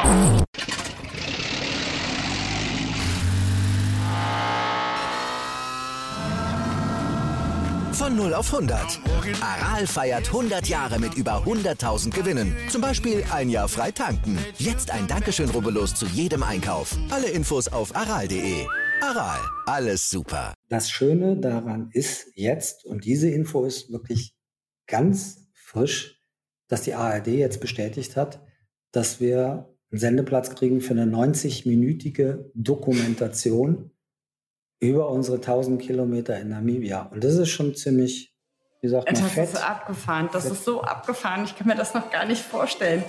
Von 0 auf 100. Aral feiert 100 Jahre mit über 100.000 Gewinnen. Zum Beispiel ein Jahr frei tanken. Jetzt ein Dankeschön, rubbellos zu jedem Einkauf. Alle Infos auf aral.de. Aral, alles super. Das Schöne daran ist jetzt, und diese Info ist wirklich ganz frisch, dass die ARD jetzt bestätigt hat, dass wir einen Sendeplatz kriegen für eine 90-minütige Dokumentation über unsere 1000 Kilometer in Namibia. Und das ist schon ziemlich, wie sagt man, fett. Das ist abgefahren. Das ist so abgefahren. Ich kann mir das noch gar nicht vorstellen.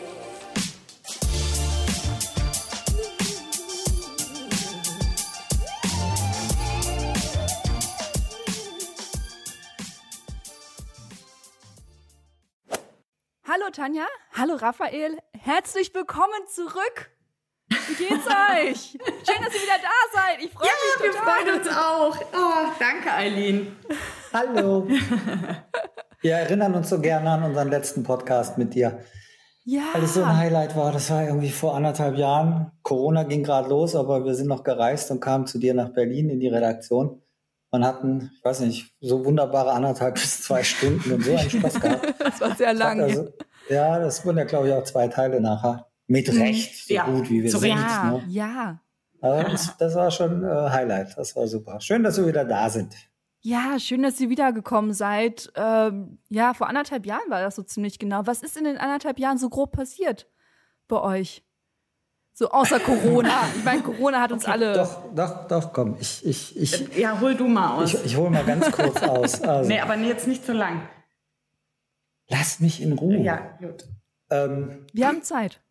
Hallo Tanja, hallo Raphael, herzlich willkommen zurück. Wie geht's euch? Schön, dass ihr wieder da seid. Ich freue mich total. Wir freuen uns auch. Oh, danke, Eileen. Hallo. Wir erinnern uns so gerne an unseren letzten Podcast mit dir. Ja. Weil es so ein Highlight war. Das war irgendwie vor 1,5 Jahren. Corona ging gerade los, aber wir sind noch gereist und kamen zu dir nach Berlin in die Redaktion und hatten, ich weiß nicht, so wunderbare 1,5 bis 2 Stunden und so einen Spaß gehabt. Das war sehr lang. Also, ja, das wurden ja, glaube ich, auch 2 Teile nachher. Mit Recht, so gut wie wir sind. Ne? Ja. Aber das war schon Highlight. Das war super. Schön, dass wir wieder da sind. Ja, schön, dass ihr wiedergekommen seid. Vor 1,5 Jahren war das so ziemlich genau. Was ist in den 1,5 Jahren so grob passiert bei euch? So außer Corona. Ich meine, Corona hat uns alle... Doch, komm. Ja, hol du mal aus. Ich hole mal ganz kurz aus. Also, Nee, aber jetzt nicht so lang. Lass mich in Ruhe. Ja, gut. Wir haben Zeit.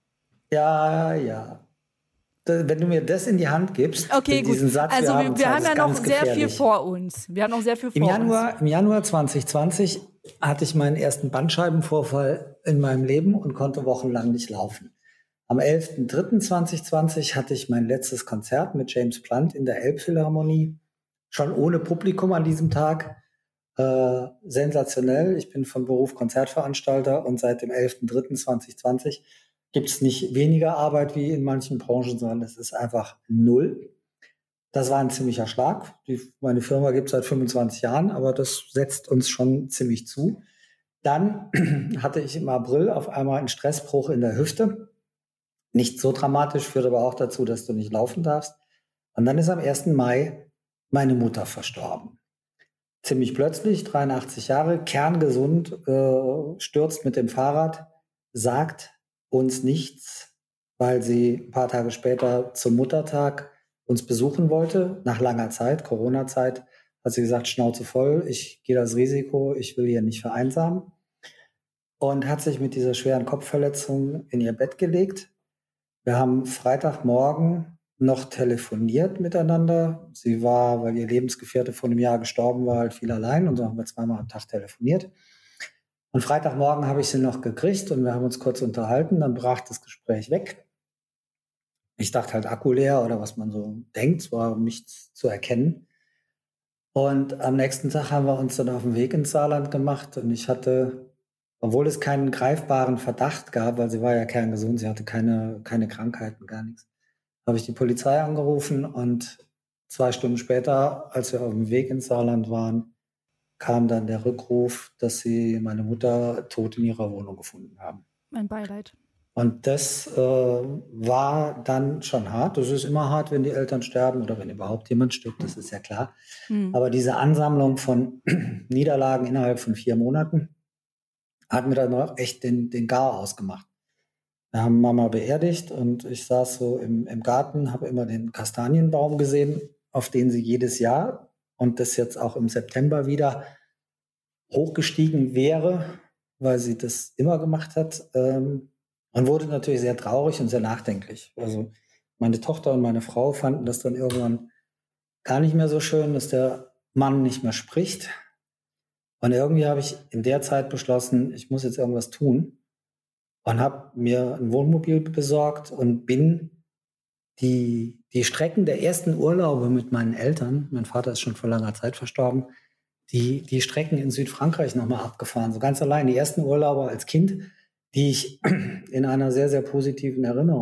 Ja. Wenn du mir das in die Hand gibst, okay, diesen gut. Satz, also wir haben ja noch sehr gefährlich. viel vor uns. Im Januar 2020 hatte ich meinen ersten Bandscheibenvorfall in meinem Leben und konnte wochenlang nicht laufen. Am 11.03.2020 hatte ich mein letztes Konzert mit James Blunt in der Elbphilharmonie, schon ohne Publikum an diesem Tag. Sensationell. Ich bin von Beruf Konzertveranstalter und seit dem 11.03.2020 gibt es nicht weniger Arbeit wie in manchen Branchen, sondern es ist einfach 0. Das war ein ziemlicher Schlag. Meine Firma gibt es seit 25 Jahren, aber das setzt uns schon ziemlich zu. Dann hatte ich im April auf einmal einen Stressbruch in der Hüfte. Nicht so dramatisch, führt aber auch dazu, dass du nicht laufen darfst. Und dann ist am 1. Mai meine Mutter verstorben. Ziemlich plötzlich, 83 Jahre, kerngesund, stürzt mit dem Fahrrad, sagt uns nichts, weil sie ein paar Tage später zum Muttertag uns besuchen wollte, nach langer Zeit, Corona-Zeit, hat sie gesagt, Schnauze voll, ich gehe das Risiko, ich will hier nicht vereinsamen. Und hat sich mit dieser schweren Kopfverletzung in ihr Bett gelegt. Wir haben Freitagmorgen noch telefoniert miteinander. Sie war, weil ihr Lebensgefährte vor einem Jahr gestorben war, halt viel allein und so haben wir 2-mal am Tag telefoniert. Und Freitagmorgen habe ich sie noch gekriegt und wir haben uns kurz unterhalten, dann brach das Gespräch weg. Ich dachte halt Akku leer oder was man so denkt, es war nichts zu erkennen. Und am nächsten Tag haben wir uns dann auf den Weg ins Saarland gemacht und ich hatte, obwohl es keinen greifbaren Verdacht gab, weil sie war ja kerngesund, sie hatte keine Krankheiten, gar nichts, habe ich die Polizei angerufen und 2 Stunden später, als wir auf dem Weg ins Saarland waren, kam dann der Rückruf, dass sie meine Mutter tot in ihrer Wohnung gefunden haben. Mein Beileid. Und das war dann schon hart. Das ist immer hart, wenn die Eltern sterben oder wenn überhaupt jemand stirbt, das ist ja klar. Aber diese Ansammlung von Niederlagen innerhalb von 4 Monaten hat mir dann auch echt den Garaus gemacht. Wir haben Mama beerdigt und ich saß so im Garten, habe immer den Kastanienbaum gesehen, auf den sie jedes Jahr und das jetzt auch im September wieder hochgestiegen wäre, weil sie das immer gemacht hat. Und wurde natürlich sehr traurig und sehr nachdenklich. Also meine Tochter und meine Frau fanden das dann irgendwann gar nicht mehr so schön, dass der Mann nicht mehr spricht. Und irgendwie habe ich in der Zeit beschlossen, ich muss jetzt irgendwas tun und habe mir ein Wohnmobil besorgt und bin die Strecken der ersten Urlaube mit meinen Eltern, mein Vater ist schon vor langer Zeit verstorben, die Strecken in Südfrankreich nochmal abgefahren, so ganz allein. Die ersten Urlaube als Kind, die ich in einer sehr, sehr positiven Erinnerung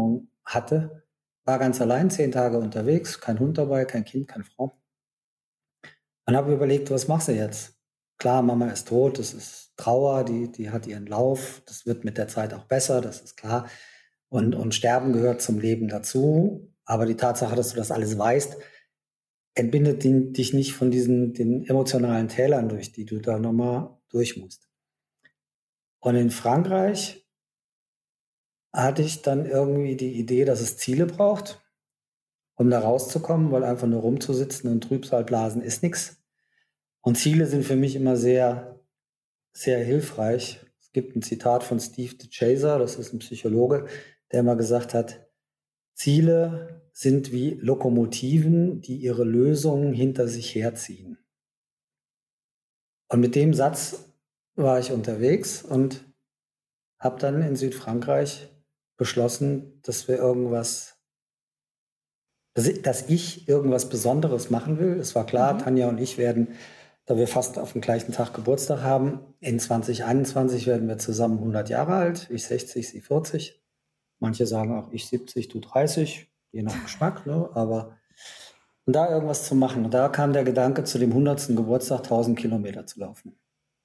hatte. War ganz allein, 10 Tage unterwegs, kein Hund dabei, kein Kind, keine Frau. Und habe überlegt, was machst du jetzt? Klar, Mama ist tot, das ist Trauer, die hat ihren Lauf, das wird mit der Zeit auch besser, das ist klar. Und Sterben gehört zum Leben dazu. Aber die Tatsache, dass du das alles weißt, entbindet dich nicht von den emotionalen Tälern, durch die du da nochmal durch musst. Und in Frankreich hatte ich dann irgendwie die Idee, dass es Ziele braucht, um da rauszukommen, weil einfach nur rumzusitzen und Trübsal blasen ist nichts. Und Ziele sind für mich immer sehr, sehr hilfreich. Es gibt ein Zitat von Steve DeChaser, das ist ein Psychologe, der mal gesagt hat, Ziele sind wie Lokomotiven, die ihre Lösungen hinter sich herziehen. Und mit dem Satz war ich unterwegs und habe dann in Südfrankreich beschlossen, dass ich irgendwas Besonderes machen will. Es war klar, Tanja und ich werden, da wir fast auf dem gleichen Tag Geburtstag haben, in 2021 werden wir zusammen 100 Jahre alt. Ich 60, sie 40. Manche sagen auch, ich 70, du 30, je nach Geschmack, ne? Aber und da irgendwas zu machen. Und da kam der Gedanke, zu dem 100. Geburtstag 1000 Kilometer zu laufen.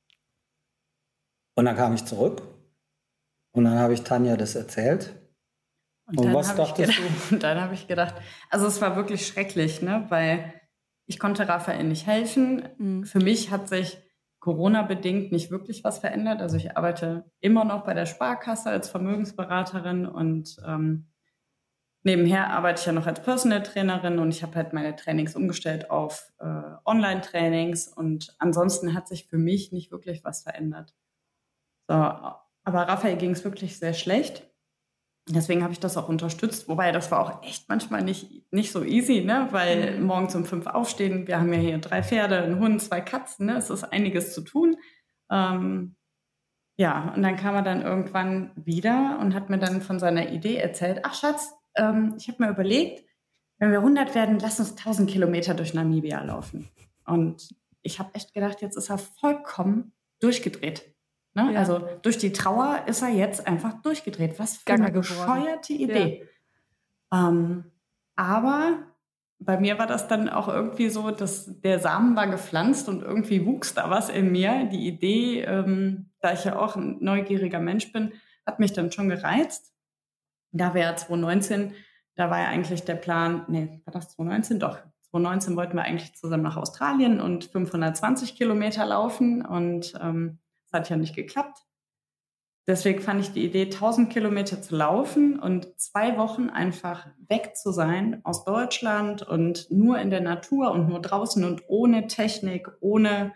Und dann kam ich zurück und dann habe ich Tanja das erzählt. Und was dachtest du? Und dann habe ich gedacht, also es war wirklich schrecklich, ne? Weil ich konnte Raphael nicht helfen. Für mich hat sich Corona-bedingt nicht wirklich was verändert. Also ich arbeite immer noch bei der Sparkasse als Vermögensberaterin und nebenher arbeite ich ja noch als Personal Trainerin und ich habe halt meine Trainings umgestellt auf Online-Trainings und ansonsten hat sich für mich nicht wirklich was verändert. So, aber Raphael ging es wirklich sehr schlecht. Deswegen habe ich das auch unterstützt, wobei das war auch echt manchmal nicht so easy, ne? Weil morgens um 5 aufstehen, wir haben ja hier 3 Pferde, einen Hund, 2 Katzen, ne? Es ist einiges zu tun. Ja, und dann kam er dann irgendwann wieder und hat mir dann von seiner Idee erzählt, ach Schatz, ich habe mir überlegt, wenn wir 100 werden, lass uns 1000 Kilometer durch Namibia laufen. Und ich habe echt gedacht, jetzt ist er vollkommen durchgedreht. Ne? Ja. Also durch die Trauer ist er jetzt einfach durchgedreht. Was für eine bescheuerte Idee. Ja. Aber bei mir war das dann auch irgendwie so, dass der Samen war gepflanzt und irgendwie wuchs da was in mir. Die Idee, da ich ja auch ein neugieriger Mensch bin, hat mich dann schon gereizt. Da wir ja 2019, da war ja eigentlich der Plan, war das 2019? Doch, 2019 wollten wir eigentlich zusammen nach Australien und 520 Kilometer laufen und das hat ja nicht geklappt. Deswegen fand ich die Idee, 1000 Kilometer zu laufen und 2 Wochen einfach weg zu sein aus Deutschland und nur in der Natur und nur draußen und ohne Technik, ohne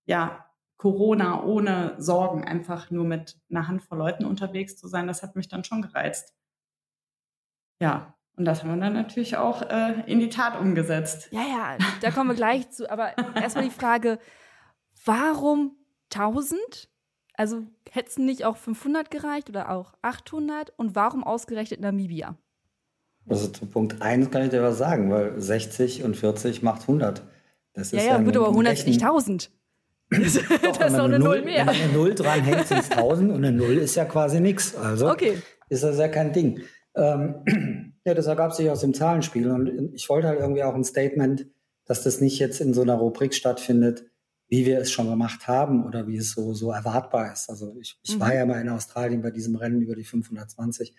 Corona, ohne Sorgen, einfach nur mit einer Handvoll Leuten unterwegs zu sein, das hat mich dann schon gereizt. Ja, und das haben wir dann natürlich auch in die Tat umgesetzt. Ja, da kommen wir gleich zu. Aber erstmal die Frage, warum 1000? Also hätte es nicht auch 500 gereicht oder auch 800? Und warum ausgerechnet Namibia? Also zu Punkt 1 kann ich dir was sagen, weil 60 und 40 macht 100. Das ist gut, aber 100 ist nicht 1000. Das ist doch eine Null mehr. Wenn man eine Null dran hängt, sind es 1000 und eine Null ist ja quasi nichts. Also ist das ja kein Ding. Das ergab sich aus dem Zahlenspiel und ich wollte halt irgendwie auch ein Statement, dass das nicht jetzt in so einer Rubrik stattfindet, wie wir es schon gemacht haben oder wie es so erwartbar ist. Also ich war ja mal in Australien bei diesem Rennen über die 520.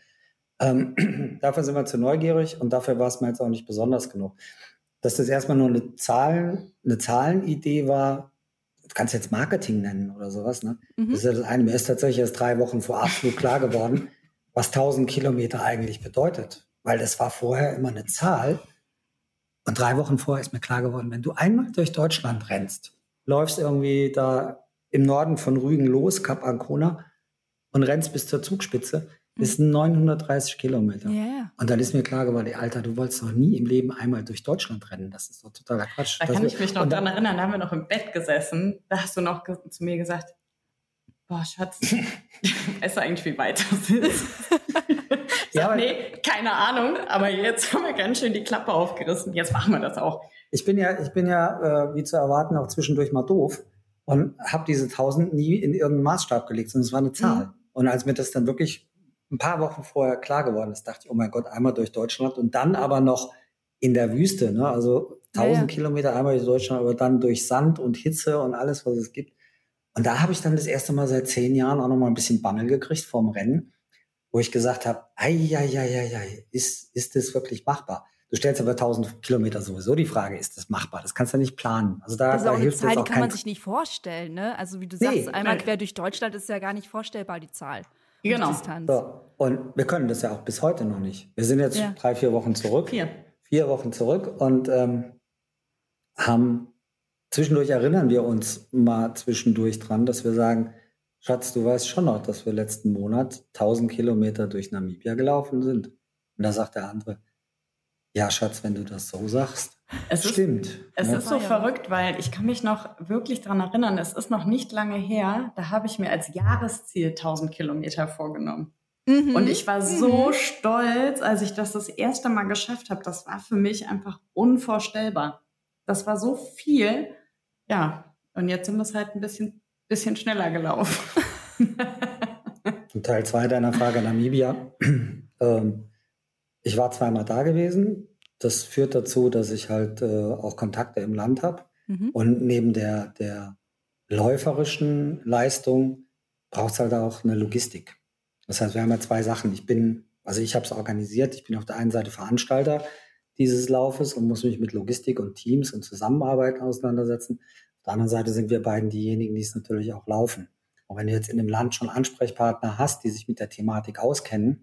Dafür sind wir zu neugierig und dafür war es mir jetzt auch nicht besonders genug. Dass das erstmal nur eine Zahlenidee war, du kannst jetzt Marketing nennen oder sowas, ne? Das ist ja das eine. Mir ist tatsächlich erst 3 Wochen vor Abflug klar geworden, was 1000 Kilometer eigentlich bedeutet. Weil das war vorher immer eine Zahl. Und 3 Wochen vorher ist mir klar geworden, wenn du einmal durch Deutschland rennst, läufst irgendwie da im Norden von Rügen los, Kap Ancona, und rennst bis zur Zugspitze, das sind 930 Kilometer. Yeah. Und dann ist mir klar geworden, Alter, du wolltest doch nie im Leben einmal durch Deutschland rennen. Das ist doch totaler Quatsch. Da kann ich mich noch daran erinnern, da haben wir noch im Bett gesessen. Da hast du noch zu mir gesagt, boah, Schatz, weißt du eigentlich, wie weit das ist? Keine Ahnung, aber jetzt haben wir ganz schön die Klappe aufgerissen. Jetzt machen wir das auch. Ich bin ja, wie zu erwarten, auch zwischendurch mal doof und habe diese 1000 nie in irgendeinen Maßstab gelegt, sondern es war eine Zahl. Und als mir das dann wirklich ein paar Wochen vorher klar geworden ist. Dachte ich, oh mein Gott, einmal durch Deutschland und dann aber noch in der Wüste, ne? Also 1000 Kilometer einmal durch Deutschland, aber dann durch Sand und Hitze und alles, was es gibt. Und da habe ich dann das erste Mal seit 10 Jahren auch noch mal ein bisschen Bammel gekriegt vorm Rennen, wo ich gesagt habe, ist das wirklich machbar? Du stellst aber 1000 Kilometer sowieso die Frage, ist das machbar? Das kannst du nicht planen. Also das ist auch hilft eine Zahl, auch die kann man sich nicht vorstellen, ne? Also wie du sagst, einmal quer durch Deutschland ist ja gar nicht vorstellbar, die Zahl. Genau. Die Distanz. So. Und wir können das ja auch bis heute noch nicht. Wir sind jetzt 3-4 Wochen zurück. 4 Wochen zurück und haben zwischendurch erinnern wir uns mal zwischendurch dran, dass wir sagen, Schatz, du weißt schon noch, dass wir letzten Monat 1000 Kilometer durch Namibia gelaufen sind. Und da sagt der andere, ja, Schatz, wenn du das so sagst, stimmt. Es ist so verrückt, weil ich kann mich noch wirklich dran erinnern, es ist noch nicht lange her, da habe ich mir als Jahresziel 1000 Kilometer vorgenommen. Und ich war so stolz, als ich das erste Mal geschafft habe. Das war für mich einfach unvorstellbar. Das war so viel. Ja, und jetzt sind wir es halt ein bisschen schneller gelaufen. Und Teil 2 deiner Frage, Namibia. Ich war 2-mal da gewesen. Das führt dazu, dass ich halt auch Kontakte im Land habe. Und neben der läuferischen Leistung braucht es halt auch eine Logistik. Das heißt, wir haben ja 2 Sachen. Ich habe es organisiert. Ich bin auf der einen Seite Veranstalter dieses Laufes und muss mich mit Logistik und Teams und Zusammenarbeit auseinandersetzen. Auf der anderen Seite sind wir beiden diejenigen, die es natürlich auch laufen. Und wenn du jetzt in dem Land schon Ansprechpartner hast, die sich mit der Thematik auskennen,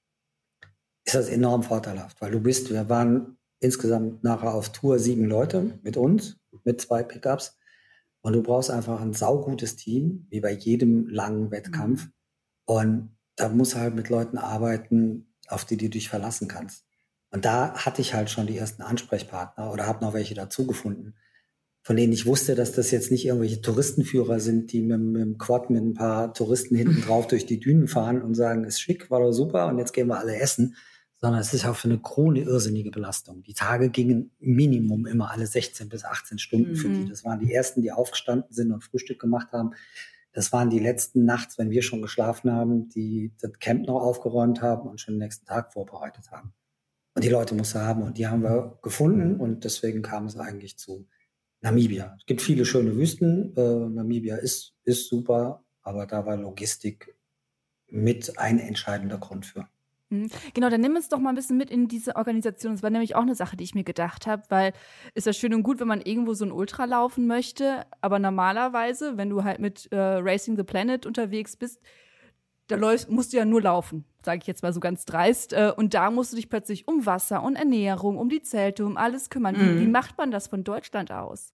ist das enorm vorteilhaft, weil wir waren insgesamt nachher auf Tour 7 Leute mit uns, mit 2 Pickups. Und du brauchst einfach ein saugutes Team, wie bei jedem langen Wettkampf. Und da musst du halt mit Leuten arbeiten, auf die du dich verlassen kannst. Und da hatte ich halt schon die ersten Ansprechpartner oder habe noch welche dazu gefunden, von denen ich wusste, dass das jetzt nicht irgendwelche Touristenführer sind, die mit dem Quad mit ein paar Touristen hinten drauf durch die Dünen fahren und sagen, ist schick, war doch super und jetzt gehen wir alle essen, sondern es ist auch für eine Krone irrsinnige Belastung. Die Tage gingen Minimum immer alle 16 bis 18 Stunden für die. Das waren die ersten, die aufgestanden sind und Frühstück gemacht haben. Das waren die letzten nachts, wenn wir schon geschlafen haben, die das Camp noch aufgeräumt haben und schon den nächsten Tag vorbereitet haben. Und die Leute mussten haben und die haben wir gefunden und deswegen kam es eigentlich zu Namibia. Es gibt viele schöne Wüsten. Namibia ist super, aber da war Logistik mit ein entscheidender Grund für. Genau, dann nimm uns doch mal ein bisschen mit in diese Organisation. Das war nämlich auch eine Sache, die ich mir gedacht habe, weil ist ja schön und gut, wenn man irgendwo so ein Ultra laufen möchte, aber normalerweise, wenn du halt mit Racing the Planet unterwegs bist, da musst du ja nur laufen, sage ich jetzt mal so ganz dreist. Und da musst du dich plötzlich um Wasser und Ernährung, um die Zelte, um alles kümmern. Wie macht man das von Deutschland aus?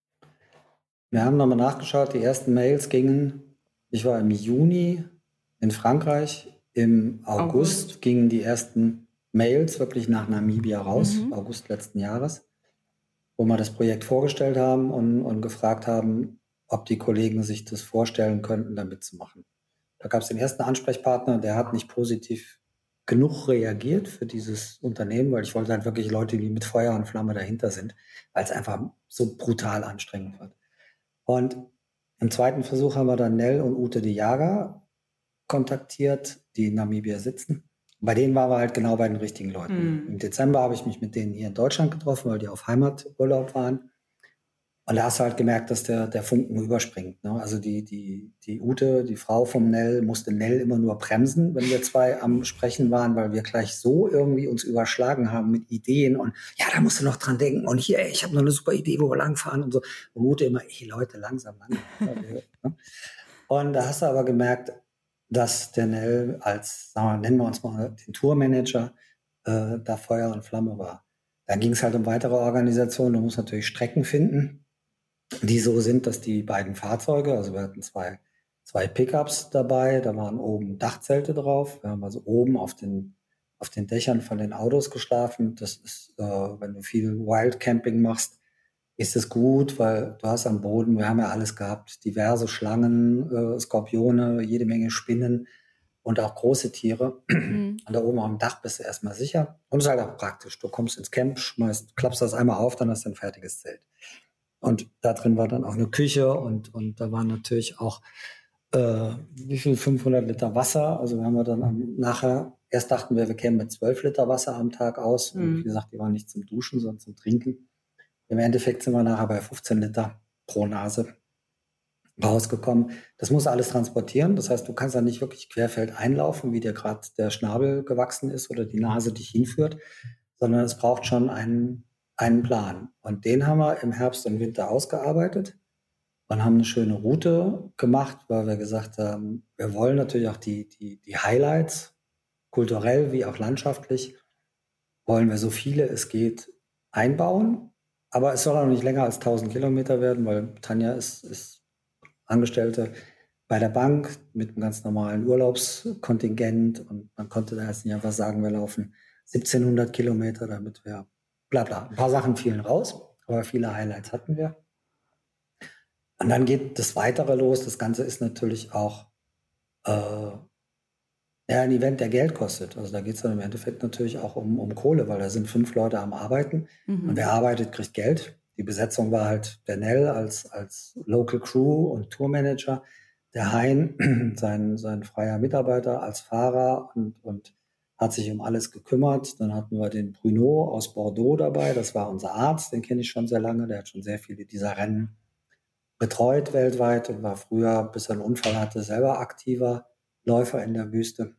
Wir haben nochmal nachgeschaut, die ersten Mails gingen, ich war im Juni in Frankreich, im August gingen die ersten Mails wirklich nach Namibia raus, August letzten Jahres, wo wir das Projekt vorgestellt haben und gefragt haben, ob die Kollegen sich das vorstellen könnten, da mitzumachen. Da gab es den ersten Ansprechpartner, der hat nicht positiv genug reagiert für dieses Unternehmen, weil ich wollte halt wirklich Leute, die mit Feuer und Flamme dahinter sind, weil es einfach so brutal anstrengend wird. Und im zweiten Versuch haben wir dann Nell und Ute de Jager kontaktiert, die in Namibia sitzen. Bei denen waren wir halt genau bei den richtigen Leuten. Im Dezember habe ich mich mit denen hier in Deutschland getroffen, weil die auf Heimaturlaub waren. Und da hast du halt gemerkt, dass der Funken überspringt. Ne? Also die Ute, die Frau vom Nell, musste Nell immer nur bremsen, wenn wir 2 am Sprechen waren, weil wir gleich so irgendwie uns überschlagen haben mit Ideen und ja, da musst du noch dran denken und hier, ich habe noch eine super Idee, wo wir langfahren und so. Und Ute immer, Leute, langsam. Und da hast du aber gemerkt, dass der Nell als, sagen wir, nennen wir uns mal den Tourmanager, da Feuer und Flamme war. Dann ging es halt um weitere Organisationen. Du musst natürlich Strecken finden, die so sind, dass die beiden Fahrzeuge, also wir hatten zwei Pickups dabei, da waren oben Dachzelte drauf. Wir haben also oben auf den Dächern von den Autos geschlafen. Das ist, wenn du viel Wildcamping machst, ist es gut, weil du hast am Boden, wir haben ja alles gehabt, diverse Schlangen, Skorpione, jede Menge Spinnen und auch große Tiere. Und da oben am Dach bist du erstmal sicher. Und es ist halt auch praktisch. Du kommst ins Camp, klappst das einmal auf, dann hast du ein fertiges Zelt. Und da drin war dann auch eine Küche und da waren natürlich auch 500 Liter Wasser. Also wir haben dann nachher Erst dachten wir kämen mit 12 Liter Wasser am Tag aus. Und wie gesagt, die waren nicht zum Duschen, sondern zum Trinken. Im Endeffekt sind wir nachher bei 15 Liter pro Nase rausgekommen. Das muss alles transportieren. Das heißt, du kannst da nicht wirklich querfeld einlaufen, wie dir gerade der Schnabel gewachsen ist oder die Nase dich hinführt, sondern es braucht schon einen Plan. Und den haben wir im Herbst und Winter ausgearbeitet und haben eine schöne Route gemacht, weil wir gesagt haben, wir wollen natürlich auch die Highlights, kulturell wie auch landschaftlich, wollen wir so viele es geht einbauen. Aber es soll auch nicht länger als 1000 Kilometer werden, weil Tanja ist Angestellte bei der Bank mit einem ganz normalen Urlaubskontingent und man konnte da jetzt nicht einfach sagen, wir laufen 1700 Kilometer, damit wir bla bla. Ein paar Sachen fielen raus, aber viele Highlights hatten wir. Und dann geht das Weitere los. Das Ganze ist natürlich auch ein Event, der Geld kostet. Also da geht es dann im Endeffekt natürlich auch um Kohle, weil da sind 5 Leute am Arbeiten und wer arbeitet, kriegt Geld. Die Besetzung war halt der Nell als Local Crew und Tourmanager, der Hein, sein freier Mitarbeiter als Fahrer und hat sich um alles gekümmert. Dann hatten wir den Bruno aus Bordeaux dabei, das war unser Arzt, den kenne ich schon sehr lange, der hat schon sehr viele dieser Rennen betreut weltweit und war früher, bis er einen Unfall hatte, selber aktiver Läufer in der Wüste.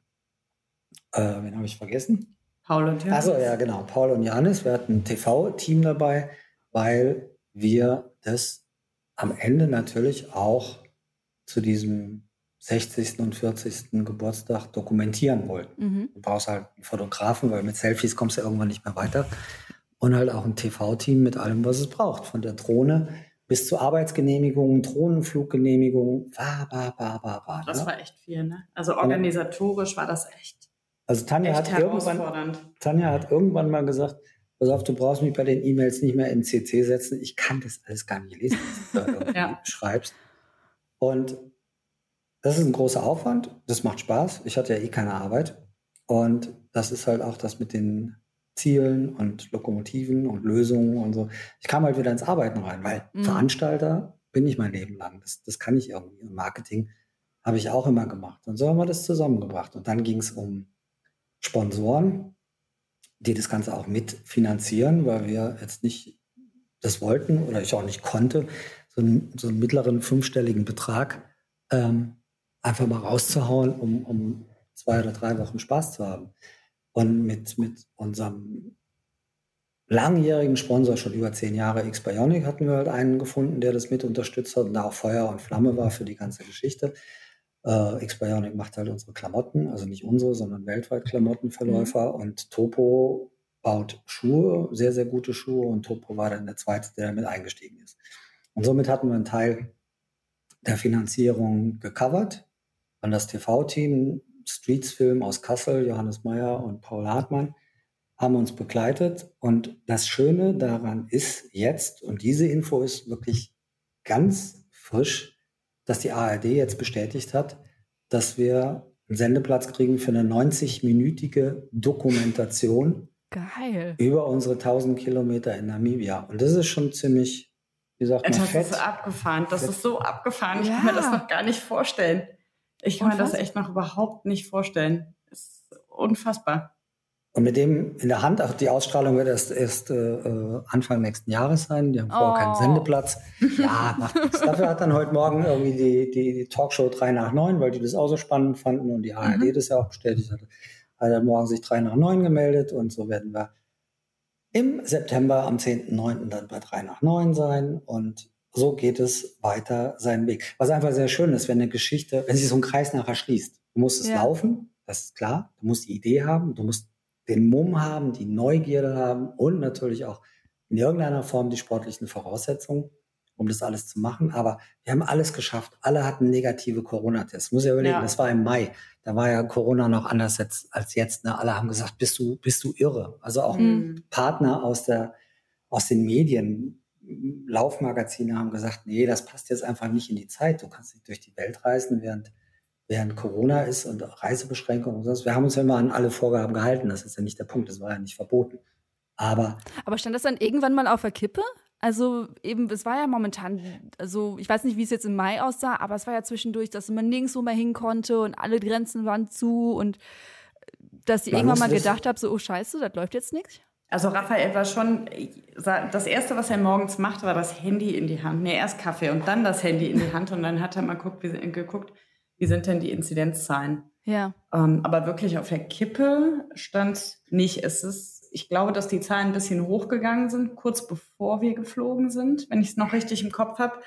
Wen habe ich vergessen? Paul und Janis. Achso, ja genau, Paul und Janis. Wir hatten ein TV-Team dabei, weil wir das am Ende natürlich auch zu diesem 60. und 40. Geburtstag dokumentieren wollten. Du brauchst halt einen Fotografen, weil mit Selfies kommst du irgendwann nicht mehr weiter. Und halt auch ein TV-Team mit allem, was es braucht. Von der Drohne bis zu Arbeitsgenehmigungen, Drohnenfluggenehmigungen. Das war echt viel, ne? Also organisatorisch war das echt. Also Tanja hat irgendwann mal gesagt, pass auf, du brauchst mich bei den E-Mails nicht mehr in CC setzen. Ich kann das alles gar nicht lesen, was du da irgendwie schreibst. Und das ist ein großer Aufwand. Das macht Spaß. Ich hatte ja keine Arbeit. Und das ist halt auch das mit den Zielen und Lokomotiven und Lösungen und so. Ich kam halt wieder ins Arbeiten rein, weil Veranstalter bin ich mein Leben lang. Das kann ich irgendwie. Und Marketing habe ich auch immer gemacht. Und so haben wir das zusammengebracht. Und dann ging es um Sponsoren, die das Ganze auch mitfinanzieren, weil wir jetzt nicht das wollten oder ich auch nicht konnte, so einen mittleren 5-stelligen Betrag einfach mal rauszuhauen, um 2 oder 3 Wochen Spaß zu haben. Und mit unserem langjährigen Sponsor, schon über 10 Jahre, X-Bionic, hatten wir halt einen gefunden, der das mit unterstützt hat und da auch Feuer und Flamme war für die ganze Geschichte. X-Bionic macht halt unsere Klamotten, also nicht unsere, sondern weltweit Klamottenverläufer. Und Topo baut Schuhe, sehr, sehr gute Schuhe. Und Topo war dann der Zweite, der damit eingestiegen ist. Und somit hatten wir einen Teil der Finanzierung gecovert. Und das TV-Team, Streets-Film aus Kassel, Johannes Meyer und Paul Hartmann, haben uns begleitet. Und das Schöne daran ist jetzt, und diese Info ist wirklich ganz frisch, dass die ARD jetzt bestätigt hat, dass wir einen Sendeplatz kriegen für eine 90-minütige Dokumentation über unsere 1000 Kilometer in Namibia. Und das ist schon ziemlich, wie sagt man, fett. Das ist so abgefahren. Das ist so abgefahren. Ich kann mir das noch gar nicht vorstellen. Ich kann mir das echt noch überhaupt nicht vorstellen. Das ist unfassbar. Und mit dem in der Hand, auch die Ausstrahlung wird erst Anfang nächsten Jahres sein. Die haben vorher keinen Sendeplatz. Ja, macht nichts. Dafür hat dann heute Morgen irgendwie die Talkshow 3 nach 9, weil die das auch so spannend fanden und die ARD das ja auch bestätigt hatte, hat dann morgen sich 3 nach 9 gemeldet und so werden wir im September am 10.9. dann bei 3 nach 9 sein und so geht es weiter seinen Weg. Was einfach sehr schön ist, wenn eine Geschichte, wenn sich so ein Kreis nachher schließt. Du musst es laufen, das ist klar. Du musst die Idee haben, du musst den Mumm haben, die Neugierde haben und natürlich auch in irgendeiner Form die sportlichen Voraussetzungen, um das alles zu machen. Aber wir haben alles geschafft. Alle hatten negative Corona-Tests. Muss ich überlegen, das war im Mai. Da war ja Corona noch anders als jetzt. Ne? Alle haben gesagt, bist du irre? Also auch Partner aus den Medien, Laufmagazine haben gesagt, nee, das passt jetzt einfach nicht in die Zeit. Du kannst nicht durch die Welt reisen, während Corona ist und Reisebeschränkungen und sonst. Wir haben uns ja immer an alle Vorgaben gehalten. Das ist ja nicht der Punkt. Das war ja nicht verboten. Aber stand das dann irgendwann mal auf der Kippe? Also eben, es war ja momentan, also ich weiß nicht, wie es jetzt im Mai aussah, aber es war ja zwischendurch, dass man nirgendwo mehr hin konnte und alle Grenzen waren zu und dass ihr irgendwann mal gedacht habt, so, oh Scheiße, das läuft jetzt nicht? Also Raphael war schon, das Erste, was er morgens machte, war das Handy in die Hand. Nee, erst Kaffee und dann das Handy in die Hand und dann hat er mal geguckt, wie sind denn die Inzidenzzahlen? Ja. Aber wirklich auf der Kippe stand nicht. Ich glaube, dass die Zahlen ein bisschen hochgegangen sind, kurz bevor wir geflogen sind, wenn ich es noch richtig im Kopf habe.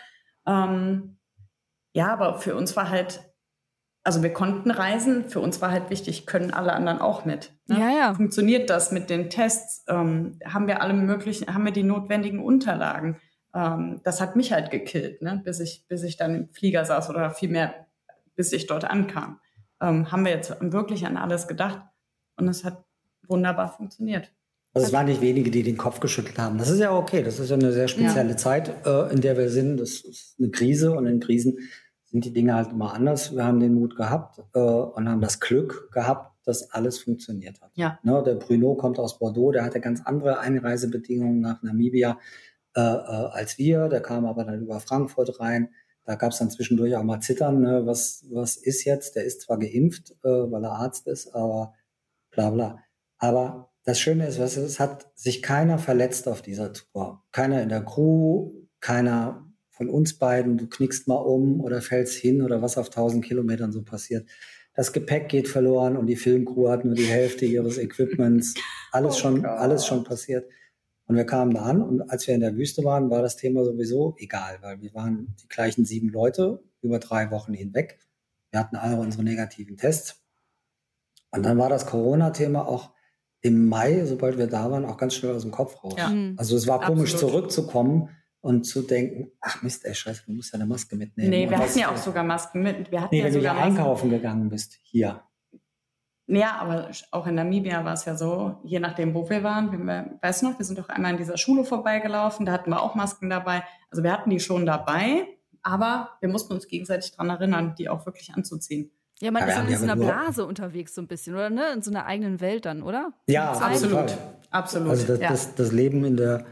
Ja, aber für uns war halt, also wir konnten reisen, für uns war halt wichtig, können alle anderen auch mit. Ne? Ja. Funktioniert das mit den Tests? Haben wir die notwendigen Unterlagen? Das hat mich halt gekillt, ne? bis ich dann im Flieger saß oder vielmehr, bis ich dort ankam. Haben wir jetzt wirklich an alles gedacht und es hat wunderbar funktioniert. Also es waren nicht wenige, die den Kopf geschüttelt haben. Das ist ja okay, das ist ja eine sehr spezielle Zeit, in der wir sind. Das ist eine Krise und in Krisen sind die Dinge halt immer anders. Wir haben den Mut gehabt und haben das Glück gehabt, dass alles funktioniert hat. Ja. Ne, der Bruno kommt aus Bordeaux, der hatte ganz andere Einreisebedingungen nach Namibia als wir. Der kam aber dann über Frankfurt rein. Da gab es dann zwischendurch auch mal Zittern. Ne? Was ist jetzt? Der ist zwar geimpft, weil er Arzt ist, aber bla bla. Aber das Schöne ist, es hat sich keiner verletzt auf dieser Tour. Keiner in der Crew, keiner von uns beiden. Du knickst mal um oder fällst hin oder was auf 1000 Kilometern so passiert. Das Gepäck geht verloren und die Filmcrew hat nur die Hälfte ihres Equipments. Alles schon passiert. Und wir kamen da an und als wir in der Wüste waren, war das Thema sowieso egal, weil wir waren die gleichen 7 Leute über 3 Wochen hinweg. Wir hatten alle unsere negativen Tests. Und dann war das Corona-Thema auch im Mai, sobald wir da waren, auch ganz schnell aus dem Kopf raus. Ja. Also es war komisch, zurückzukommen und zu denken, ach Mist, ey, scheiße, du musst ja eine Maske mitnehmen. Nee, wir hatten ja auch sogar Masken mit. Wenn du ja einkaufen gegangen bist, hier. Ja, aber auch in Namibia war es ja so, je nachdem, wo wir waren. Weißt du noch, wir sind doch einmal in dieser Schule vorbeigelaufen, da hatten wir auch Masken dabei. Also wir hatten die schon dabei, aber wir mussten uns gegenseitig daran erinnern, die auch wirklich anzuziehen. Ja, man ist in so einer Blase unterwegs so ein bisschen, oder ne? In so einer eigenen Welt dann, oder? Ja, absolut. Also das Leben in der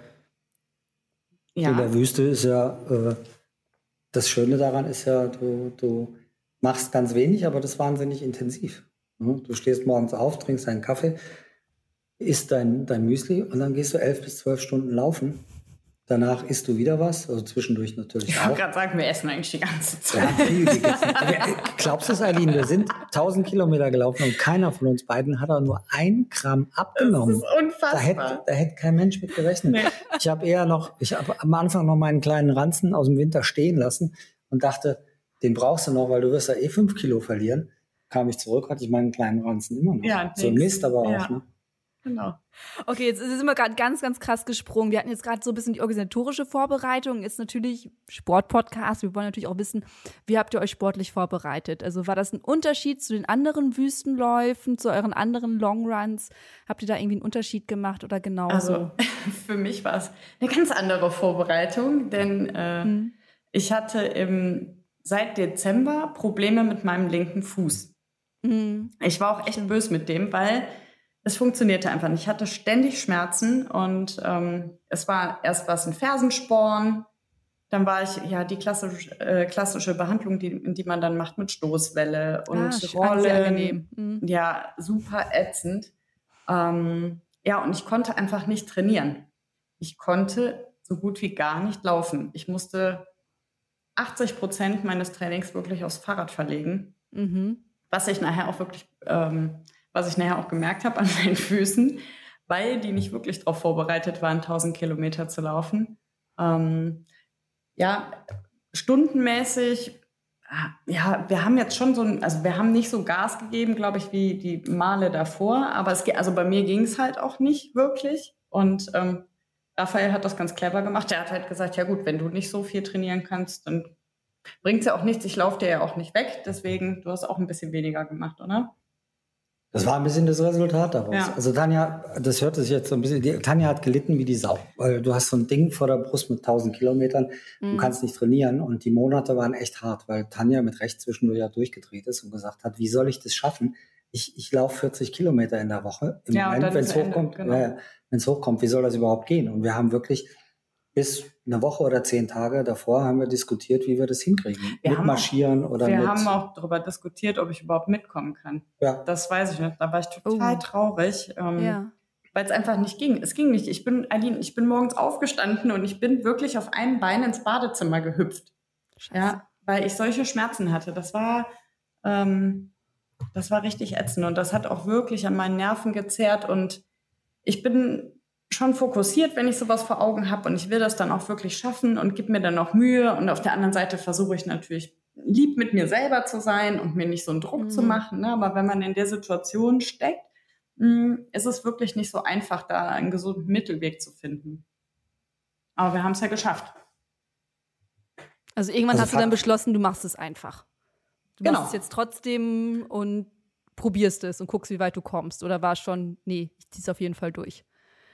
Wüste ist ja, das Schöne daran ist ja, du machst ganz wenig, aber das wahnsinnig intensiv. Du stehst morgens auf, trinkst deinen Kaffee, isst dein Müsli und dann gehst du 11 bis 12 Stunden laufen. Danach isst du wieder was, also zwischendurch natürlich auch. Ich wollte gerade sagen, wir essen eigentlich die ganze Zeit. Ja, viel gegessen. Glaubst du es, Aline? Wir sind 1000 Kilometer gelaufen und keiner von uns beiden hat auch nur 1 Gramm abgenommen. Das ist unfassbar. Da hätte kein Mensch mit gerechnet. Nee. Ich habe am Anfang noch meinen kleinen Ranzen aus dem Winter stehen lassen und dachte, den brauchst du noch, weil du wirst ja 5 Kilo verlieren. Kam ich zurück, hatte ich meinen kleinen Ranzen immer noch. Ja, so Mist aber auch, ne? Genau. Okay, jetzt sind wir gerade ganz, ganz krass gesprungen. Wir hatten jetzt gerade so ein bisschen die organisatorische Vorbereitung. Ist natürlich Sportpodcast. Wir wollen natürlich auch wissen, wie habt ihr euch sportlich vorbereitet? Also war das ein Unterschied zu den anderen Wüstenläufen, zu euren anderen Longruns? Habt ihr da irgendwie einen Unterschied gemacht oder genauso? Also für mich war es eine ganz andere Vorbereitung, denn ich hatte seit Dezember Probleme mit meinem linken Fuß. Ich war auch echt böse mit dem, weil es funktionierte einfach nicht. Ich hatte ständig Schmerzen und erst war es ein Fersensporn, dann war ich die klassische Behandlung, die man dann macht mit Stoßwelle und Rollen. Ja, super ätzend. Und ich konnte einfach nicht trainieren. Ich konnte so gut wie gar nicht laufen. Ich musste 80% meines Trainings wirklich aufs Fahrrad verlegen, was ich nachher auch gemerkt habe an meinen Füßen, weil die nicht wirklich darauf vorbereitet waren, 1000 Kilometer zu laufen. Stundenmäßig, wir haben jetzt schon wir haben nicht so Gas gegeben, glaube ich, wie die Male davor, aber bei mir ging es halt auch nicht wirklich. Und Raphael hat das ganz clever gemacht. Er hat halt gesagt, ja gut, wenn du nicht so viel trainieren kannst, dann bringt es ja auch nichts. Ich laufe dir ja auch nicht weg, deswegen, du hast auch ein bisschen weniger gemacht, oder? Das war ein bisschen das Resultat daraus. Ja. Also Tanja, das hört sich jetzt so ein bisschen, Tanja hat gelitten wie die Sau, weil du hast so ein Ding vor der Brust mit 1000 Kilometern, du kannst nicht trainieren und die Monate waren echt hart, weil Tanja mit Recht zwischendurch ja durchgedreht ist und gesagt hat, wie soll ich das schaffen? Ich laufe 40 Kilometer in der Woche. Im Moment, wenn es hochkommt, wie soll das überhaupt gehen? Und wir haben wirklich bis eine Woche oder 10 Tage davor haben wir diskutiert, wie wir das hinkriegen. Wir Mitmarschieren oder Wir haben auch darüber diskutiert, ob ich überhaupt mitkommen kann. Ja. Das weiß ich nicht. Da war ich total traurig, Ja. weil es einfach nicht ging. Es ging nicht. Ich bin morgens aufgestanden und ich bin wirklich auf einem Bein ins Badezimmer gehüpft. Scheiße. Ja, weil ich solche Schmerzen hatte. Das war richtig ätzend und das hat auch wirklich an meinen Nerven gezerrt und ich bin schon fokussiert, wenn ich sowas vor Augen habe und ich will das dann auch wirklich schaffen und gebe mir dann auch Mühe und auf der anderen Seite versuche ich natürlich lieb mit mir selber zu sein und mir nicht so einen Druck zu machen, ne? Aber wenn man in der Situation steckt, ist es wirklich nicht so einfach, da einen gesunden Mittelweg zu finden. Aber wir haben es ja geschafft. Also irgendwann hast du dann beschlossen, du machst es einfach. Du Genau. machst es jetzt trotzdem und probierst es und guckst, wie weit du kommst. Oder war es schon, nee, ich zieh's auf jeden Fall durch.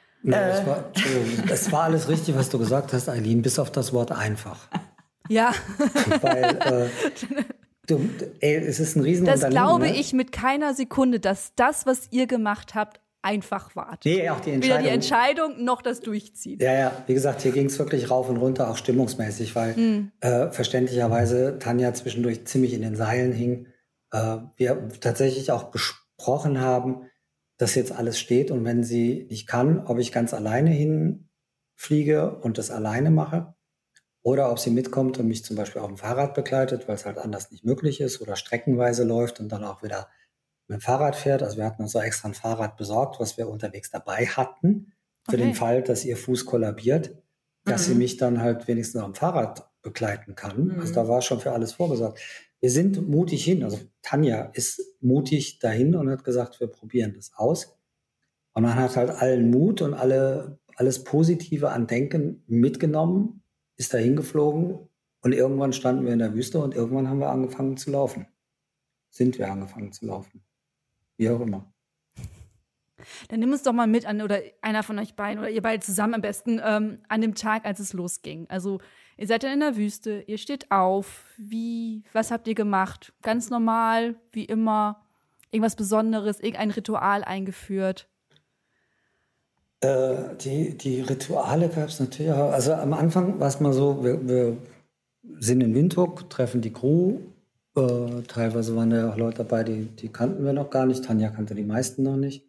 Es war alles richtig, was du gesagt hast, Eileen, bis auf das Wort einfach. Ja. Weil es ist ein Riesenunternehmen. Das glaube ich mit keiner Sekunde, dass das, was ihr gemacht habt, einfach war. Nee, auch die Entscheidung. Weder die Entscheidung noch das Durchziehen. Ja, wie gesagt, hier ging es wirklich rauf und runter, auch stimmungsmäßig, weil verständlicherweise Tanja zwischendurch ziemlich in den Seilen hing. Wir tatsächlich auch besprochen haben, dass jetzt alles steht und wenn sie nicht kann, ob ich ganz alleine hinfliege und das alleine mache oder ob sie mitkommt und mich zum Beispiel auf dem Fahrrad begleitet, weil es halt anders nicht möglich ist oder streckenweise läuft und dann auch wieder mit dem Fahrrad fährt. Also wir hatten uns so extra ein Fahrrad besorgt, was wir unterwegs dabei hatten, für den Fall, dass ihr Fuß kollabiert, dass sie mich dann halt wenigstens auf dem Fahrrad begleiten kann. Also da war schon für alles vorgesorgt. Wir sind mutig hin, also Tanja ist mutig dahin und hat gesagt, wir probieren das aus. Und man hat halt allen Mut und alles Positive an Denken mitgenommen, ist dahin geflogen und irgendwann standen wir in der Wüste und irgendwann haben wir angefangen zu laufen. Sind wir angefangen zu laufen. Wie auch immer. Dann nimm uns doch mal mit an, oder einer von euch beiden, oder ihr beide zusammen am besten, an dem Tag, als es losging. Also ihr seid dann in der Wüste, ihr steht auf, was habt ihr gemacht? Ganz normal, wie immer, irgendwas Besonderes, irgendein Ritual eingeführt? Die Rituale gab es natürlich auch. Also am Anfang war es mal so, wir sind in Windhoek, treffen die Crew. Teilweise waren da ja auch Leute dabei, die kannten wir noch gar nicht. Tanja kannte die meisten noch nicht.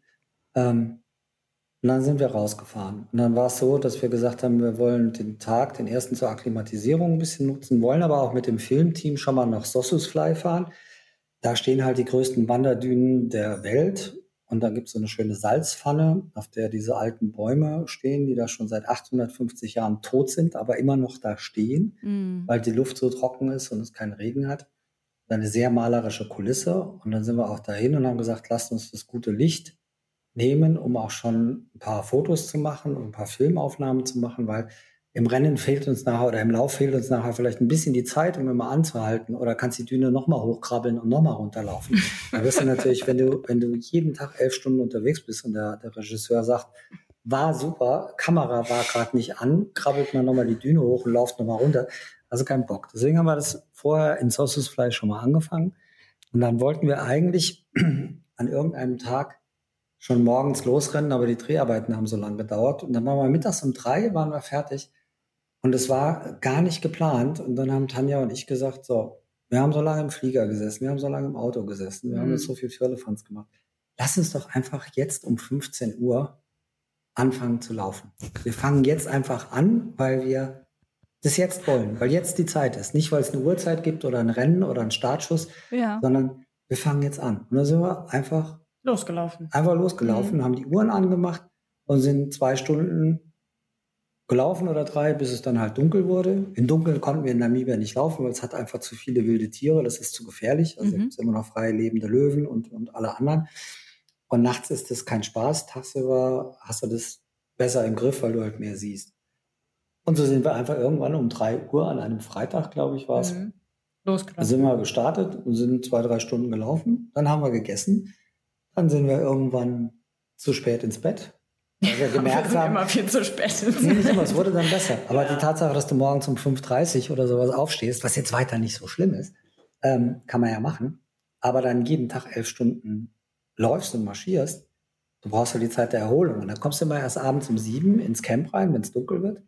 Und dann sind wir rausgefahren. Und dann war es so, dass wir gesagt haben, wir wollen den ersten zur Akklimatisierung ein bisschen nutzen, wollen aber auch mit dem Filmteam schon mal nach Sossusvlei fahren. Da stehen halt die größten Wanderdünen der Welt. Und da gibt es so eine schöne Salzpfanne, auf der diese alten Bäume stehen, die da schon seit 850 Jahren tot sind, aber immer noch da stehen, weil die Luft so trocken ist und es keinen Regen hat. Eine sehr malerische Kulisse. Und dann sind wir auch dahin und haben gesagt, lasst uns das gute Licht nehmen, um auch schon ein paar Fotos zu machen und ein paar Filmaufnahmen zu machen, weil im Rennen fehlt uns nachher oder im Lauf fehlt uns nachher vielleicht ein bisschen die Zeit, um immer anzuhalten, oder kannst die Düne nochmal hochkrabbeln und nochmal runterlaufen. Da wirst du natürlich, wenn du jeden Tag 11 Stunden unterwegs bist und der Regisseur sagt, war super, Kamera war gerade nicht an, krabbelt man nochmal die Düne hoch und lauft nochmal runter. Also kein Bock. Deswegen haben wir das vorher in Sossusvlei schon mal angefangen. Und dann wollten wir eigentlich an irgendeinem Tag schon morgens losrennen, aber die Dreharbeiten haben so lange gedauert. Und dann waren wir mittags um 3, waren wir fertig. Und es war gar nicht geplant. Und dann haben Tanja und ich gesagt, so, wir haben so lange im Flieger gesessen, wir haben so lange im Auto gesessen, wir haben jetzt so viel Firlefanz gemacht. Lass uns doch einfach jetzt um 15 Uhr anfangen zu laufen. Wir fangen jetzt einfach an, weil wir das jetzt wollen, weil jetzt die Zeit ist. Nicht, weil es eine Uhrzeit gibt oder ein Rennen oder einen Startschuss, sondern wir fangen jetzt an. Und dann sind wir einfach losgelaufen, haben die Uhren angemacht und sind 2 Stunden gelaufen oder 3, bis es dann halt dunkel wurde. Im Dunkeln konnten wir in Namibia nicht laufen, weil es hat einfach zu viele wilde Tiere, das ist zu gefährlich. Also es gibt immer noch frei lebende Löwen und alle anderen. Und nachts ist das kein Spaß, tagsüber hast du das besser im Griff, weil du halt mehr siehst. Und so sind wir einfach irgendwann um 3 Uhr an einem Freitag, glaube ich, war es. Losgelaufen. Da sind wir gestartet und sind 2-3 Stunden gelaufen. Dann haben wir gegessen. Dann sind wir irgendwann zu spät ins Bett. Weil wir gemerkt haben, immer viel zu spät ins Bett. Nee, nicht immer, es wurde dann besser. Aber die Tatsache, dass du morgens um 5:30 oder sowas aufstehst, was jetzt weiter nicht so schlimm ist, kann man ja machen. Aber dann jeden Tag 11 Stunden läufst und marschierst, du brauchst ja die Zeit der Erholung. Und dann kommst du immer erst abends um 7 ins Camp rein, wenn es dunkel wird.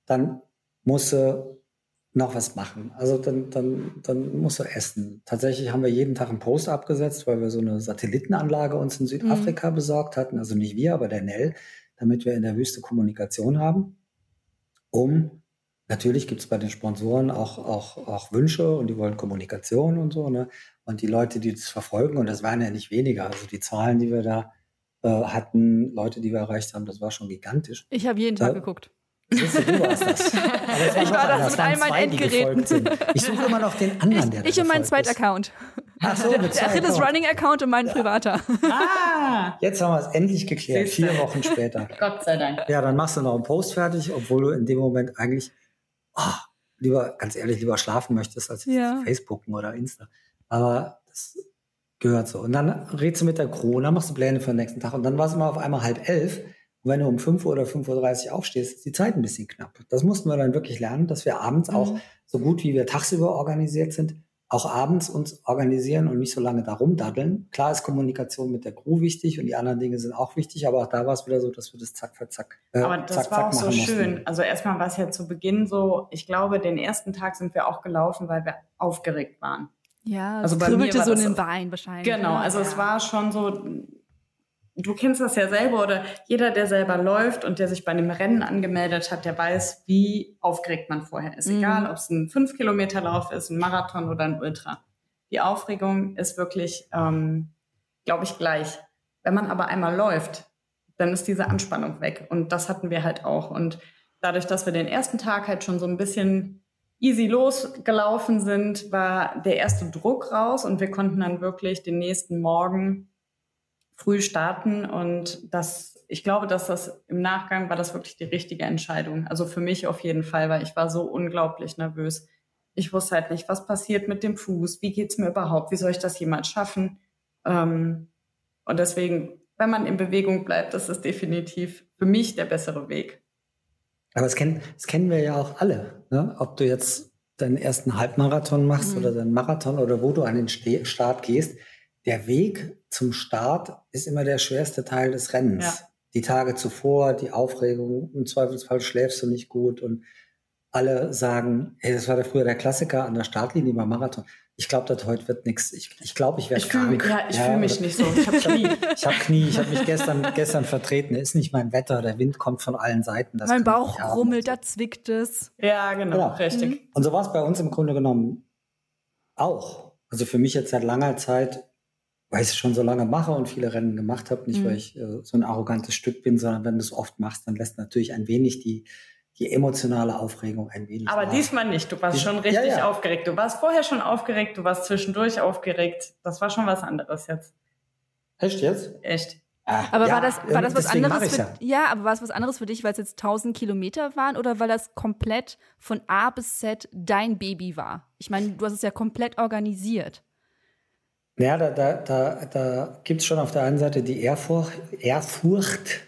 dann musst du noch was machen. Also dann musst du essen. Tatsächlich haben wir jeden Tag einen Post abgesetzt, weil wir so eine Satellitenanlage uns in Südafrika besorgt hatten. Also nicht wir, aber der Nell, damit wir in der Wüste Kommunikation haben. Natürlich gibt es bei den Sponsoren auch Wünsche und die wollen Kommunikation und so, ne? Und die Leute, die das verfolgen, und das waren ja nicht weniger, also die Zahlen, die wir da hatten, Leute, die wir erreicht haben, das war schon gigantisch. Ich habe jeden Tag geguckt. Siehst du, du warst das. Aber Ich war das mit all meinen Endgeräten. Ich suche immer noch den anderen, der Ich und mein zweiter Account. Ach so, der Achilles Running Account und mein privater. Jetzt haben wir es endlich geklärt, 4 Wochen später. Gott sei Dank. Ja, dann machst du noch einen Post fertig, obwohl du in dem Moment eigentlich lieber schlafen möchtest, als Facebooken oder Insta. Aber das gehört so. Und dann redest du mit der Crew, dann machst du Pläne für den nächsten Tag und dann war es immer auf einmal 10:30. Und wenn du um 5 Uhr oder 5:30 Uhr aufstehst, ist die Zeit ein bisschen knapp. Das mussten wir dann wirklich lernen, dass wir abends auch, so gut wie wir tagsüber organisiert sind, auch abends uns organisieren und nicht so lange da rumdaddeln. Klar ist Kommunikation mit der Crew wichtig und die anderen Dinge sind auch wichtig, aber auch da war es wieder so, dass wir das zack für zack aber das zack, war auch zack so machen schön. mussten. Also erstmal war es ja zu Beginn so, ich glaube, den ersten Tag sind wir auch gelaufen, weil wir aufgeregt waren. Ja, also es bei mir kribbelte war so in das den so- Beinen wahrscheinlich. Genau, also es war schon so, du kennst das ja selber oder jeder, der selber läuft und der sich bei einem Rennen angemeldet hat, der weiß, wie aufgeregt man vorher ist. Egal, ob es ein 5-Kilometer-Lauf ist, ein Marathon oder ein Ultra. Die Aufregung ist wirklich, glaube ich, gleich. Wenn man aber einmal läuft, dann ist diese Anspannung weg. Und das hatten wir halt auch. Und dadurch, dass wir den ersten Tag halt schon so ein bisschen easy losgelaufen sind, war der erste Druck raus und wir konnten dann wirklich den nächsten Morgen früh starten. Und ich glaube, dass das im Nachgang war das wirklich die richtige Entscheidung. Also für mich auf jeden Fall, weil ich war so unglaublich nervös. Ich wusste halt nicht, was passiert mit dem Fuß, wie geht's mir überhaupt, wie soll ich das jemals schaffen? Und deswegen, wenn man in Bewegung bleibt, das ist definitiv für mich der bessere Weg. Aber das kennen wir ja auch alle, ne? Ob du jetzt deinen ersten Halbmarathon machst oder deinen Marathon oder wo du an den Start gehst. Der Weg zum Start ist immer der schwerste Teil des Rennens. Ja. Die Tage zuvor, die Aufregung, im Zweifelsfall schläfst du nicht gut und alle sagen, hey, das war früher der Klassiker an der Startlinie beim Marathon. Ich glaube, das heute wird nichts. Ich glaube, ich werde krank. Ich fühle mich nicht so. Ich habe Knie. Ich habe mich gestern vertreten. Ist nicht mein Wetter. Der Wind kommt von allen Seiten. Das mein kann ich Bauch nicht haben. rummelt, da zwickt es. Ja, genau. Richtig. Und so war es bei uns im Grunde genommen auch. Also für mich jetzt seit langer Zeit, weil ich es schon so lange mache und viele Rennen gemacht habe, nicht weil ich so ein arrogantes Stück bin, sondern wenn du es oft machst, dann lässt natürlich ein wenig die emotionale Aufregung ein wenig Aber nach. diesmal nicht. Du warst schon richtig aufgeregt. Du warst vorher schon aufgeregt, du warst zwischendurch aufgeregt. Das war schon was anderes jetzt. Echt jetzt? Echt. Aber war das was anderes aber war es was anderes für dich, weil es jetzt 1000 Kilometer waren oder weil das komplett von A bis Z dein Baby war? Ich meine, du hast es ja komplett organisiert. Ja, da gibt es schon auf der einen Seite die Ehrfurcht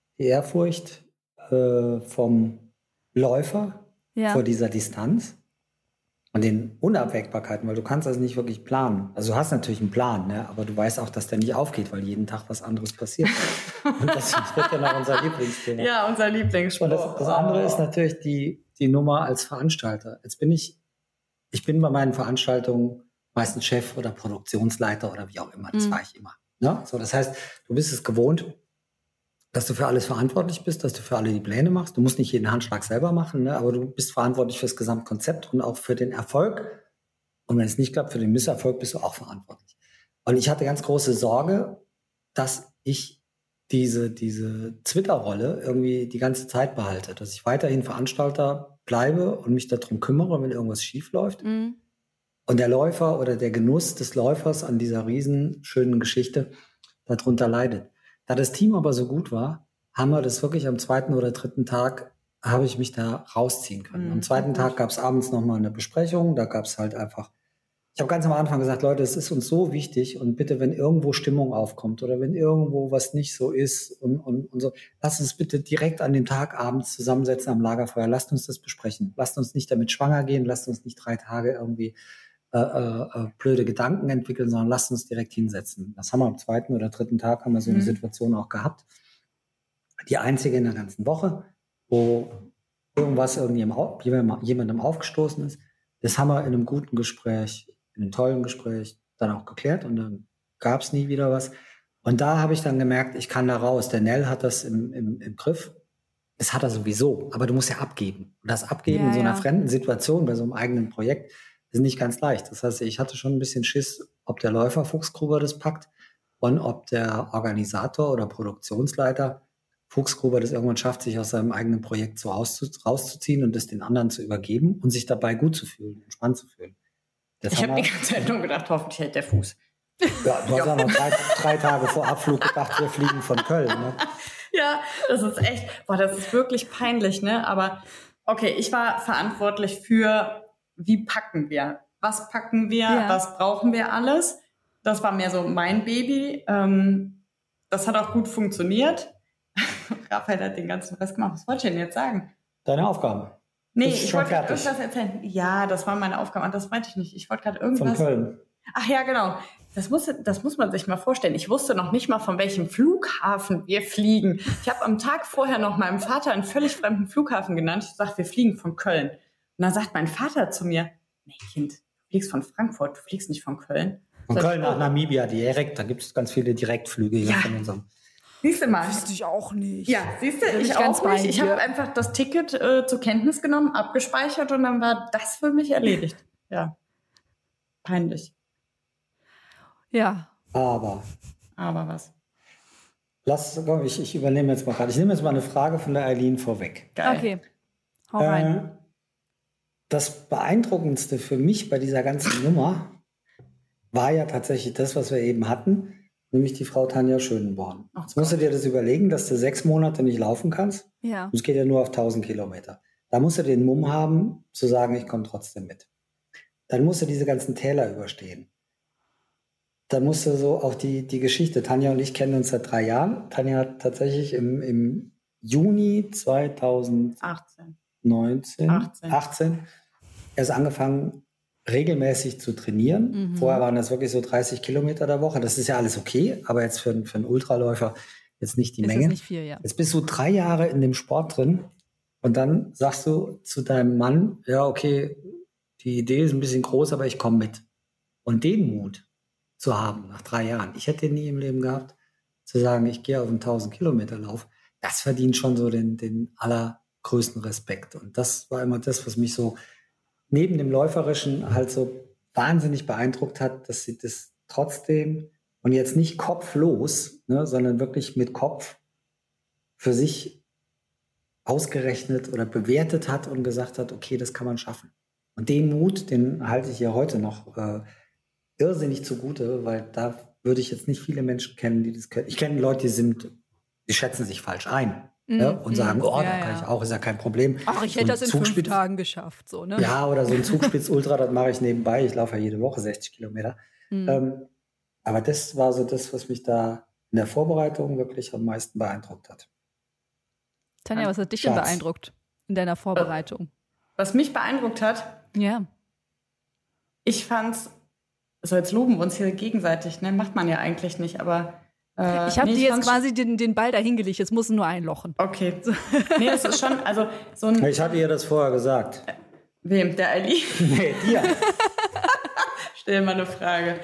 vom Läufer vor dieser Distanz und den Unabwägbarkeiten, weil du kannst das nicht wirklich planen. Also du hast natürlich einen Plan, ne? Aber du weißt auch, dass der nicht aufgeht, weil jeden Tag was anderes passiert. Und das wird ja noch unser Lieblingsthema. Ja, unser Lieblingsspruch. Und das andere ist natürlich die Nummer als Veranstalter. Jetzt bin ich bin bei meinen Veranstaltungen meistens Chef oder Produktionsleiter oder wie auch immer. Das war ich immer. Ne? So, das heißt, du bist es gewohnt, dass du für alles verantwortlich bist, dass du für alle die Pläne machst. Du musst nicht jeden Handschlag selber machen, ne? Aber du bist verantwortlich für das Gesamtkonzept und auch für den Erfolg. Und wenn es nicht klappt, für den Misserfolg bist du auch verantwortlich. Und ich hatte ganz große Sorge, dass ich diese Twitter-Rolle irgendwie die ganze Zeit behalte, dass ich weiterhin Veranstalter bleibe und mich darum kümmere, wenn irgendwas schief läuft. Und der Läufer oder der Genuss des Läufers an dieser riesen schönen Geschichte darunter leidet. Da das Team aber so gut war, haben wir das wirklich am 2. oder 3. Tag, habe ich mich da rausziehen können. Am 2. Tag gab es abends nochmal eine Besprechung, da gab es halt einfach, ich habe ganz am Anfang gesagt, Leute, es ist uns so wichtig und bitte, wenn irgendwo Stimmung aufkommt oder wenn irgendwo was nicht so ist und so, lasst uns bitte direkt an dem Tag abends zusammensetzen am Lagerfeuer, lasst uns das besprechen, lasst uns nicht damit schwanger gehen, lasst uns nicht 3 Tage irgendwie blöde Gedanken entwickeln, sondern lasst uns direkt hinsetzen. Das haben wir am 2. oder 3. Tag haben wir so eine Situation auch gehabt. Die einzige in der ganzen Woche, wo jemandem aufgestoßen ist. Das haben wir in einem guten Gespräch, in einem tollen Gespräch dann auch geklärt und dann gab es nie wieder was. Und da habe ich dann gemerkt, ich kann da raus. Der Nell hat das im Griff. Das hat er sowieso, aber du musst ja abgeben. Und das Abgeben in so einer fremden Situation bei so einem eigenen Projekt ist nicht ganz leicht. Das heißt, ich hatte schon ein bisschen Schiss, ob der Läufer Fuchsgruber das packt und ob der Organisator oder Produktionsleiter Fuchsgruber das irgendwann schafft, sich aus seinem eigenen Projekt so rauszuziehen und das den anderen zu übergeben und sich dabei gut zu fühlen, entspannt zu fühlen. Ich habe die ganze Zeit nur gedacht, hoffentlich hält der Fuß. Ja, du hast ja noch drei Tage vor Abflug gedacht, wir fliegen von Köln. Ne? Ja, das ist echt, das ist wirklich peinlich, ne? Aber okay, ich war verantwortlich für, wie packen wir? Was packen wir? Ja. Was brauchen wir alles? Das war mehr so mein Baby. Das hat auch gut funktioniert. Raphael hat den ganzen Rest gemacht. Was wollte ich denn jetzt sagen? Deine Aufgaben. Nee, ich wollte gerade irgendwas erzählen. Ja, das war meine Aufgabe. Und das meinte ich nicht. Ich wollte gerade irgendwas. Von Köln. Ach ja, genau. Das muss man sich mal vorstellen. Ich wusste noch nicht mal, von welchem Flughafen wir fliegen. Ich habe am Tag vorher noch meinem Vater einen völlig fremden Flughafen genannt. Ich sage, wir fliegen von Köln. Und dann sagt mein Vater zu mir, nee, Kind, du fliegst von Frankfurt, du fliegst nicht von Köln. Von Köln nach Namibia direkt. Da gibt es ganz viele Direktflüge hier von unserem. Siehst du mal. Wusste ich auch nicht. Ja, siehst du, ich auch nicht. Ich habe einfach das Ticket zur Kenntnis genommen, abgespeichert und dann war das für mich erledigt. Ja, peinlich. Ja. Aber was? Ich übernehme jetzt mal gerade. Ich nehme jetzt mal eine Frage von der Eileen vorweg. Geil. Okay, hau rein. Das Beeindruckendste für mich bei dieser ganzen Nummer war ja tatsächlich das, was wir eben hatten, nämlich die Frau Tanja Schönenborn. Jetzt musst du dir das überlegen, dass du 6 Monate nicht laufen kannst. Ja. Es geht ja nur auf 1000 Kilometer. Da musst du den Mumm haben, zu sagen, ich komme trotzdem mit. Dann musst du diese ganzen Täler überstehen. Dann musst du so auch die Geschichte. Tanja und ich kennen uns seit 3 Jahren. Tanja hat tatsächlich im Juni 2018 erst angefangen, regelmäßig zu trainieren. Vorher waren das wirklich so 30 Kilometer der Woche. Das ist ja alles okay, aber jetzt für einen Ultraläufer jetzt nicht die Menge. Ist nicht viel, ja. Jetzt bist du 3 Jahre in dem Sport drin und dann sagst du zu deinem Mann, ja, okay, die Idee ist ein bisschen groß, aber ich komme mit. Und den Mut zu haben nach 3 Jahren, ich hätte den nie im Leben gehabt, zu sagen, ich gehe auf einen 1000 Kilometer Lauf, das verdient schon so den allergrößten Respekt. Und das war immer das, was mich so neben dem Läuferischen halt so wahnsinnig beeindruckt hat, dass sie das trotzdem und jetzt nicht kopflos, ne, sondern wirklich mit Kopf für sich ausgerechnet oder bewertet hat und gesagt hat, okay, das kann man schaffen. Und den Mut, den halte ich ja heute noch irrsinnig zugute, weil da würde ich jetzt nicht viele Menschen kennen, die das können. Ich kenne Leute, die schätzen sich falsch ein. Und sagen, da kann ich auch, ist ja kein Problem. Ach, ich hätte das in 5 Tagen geschafft. So, ne? Ja, oder so ein Zugspitz-Ultra, das mache ich nebenbei. Ich laufe ja jede Woche 60 Kilometer. Aber das war so das, was mich da in der Vorbereitung wirklich am meisten beeindruckt hat. Tanja, was hat dich denn beeindruckt in deiner Vorbereitung? Was mich beeindruckt hat? Ja. Ich fand's, also jetzt loben wir uns hier gegenseitig, ne? Macht man ja eigentlich nicht, aber ich habe dir jetzt quasi den Ball dahingelegt, jetzt muss nur einlochen. Okay. Nee, es ist schon, also so ein... Ich hatte ihr das vorher gesagt. Wem? Der Ali? Nee, dir. Stell mal eine Frage.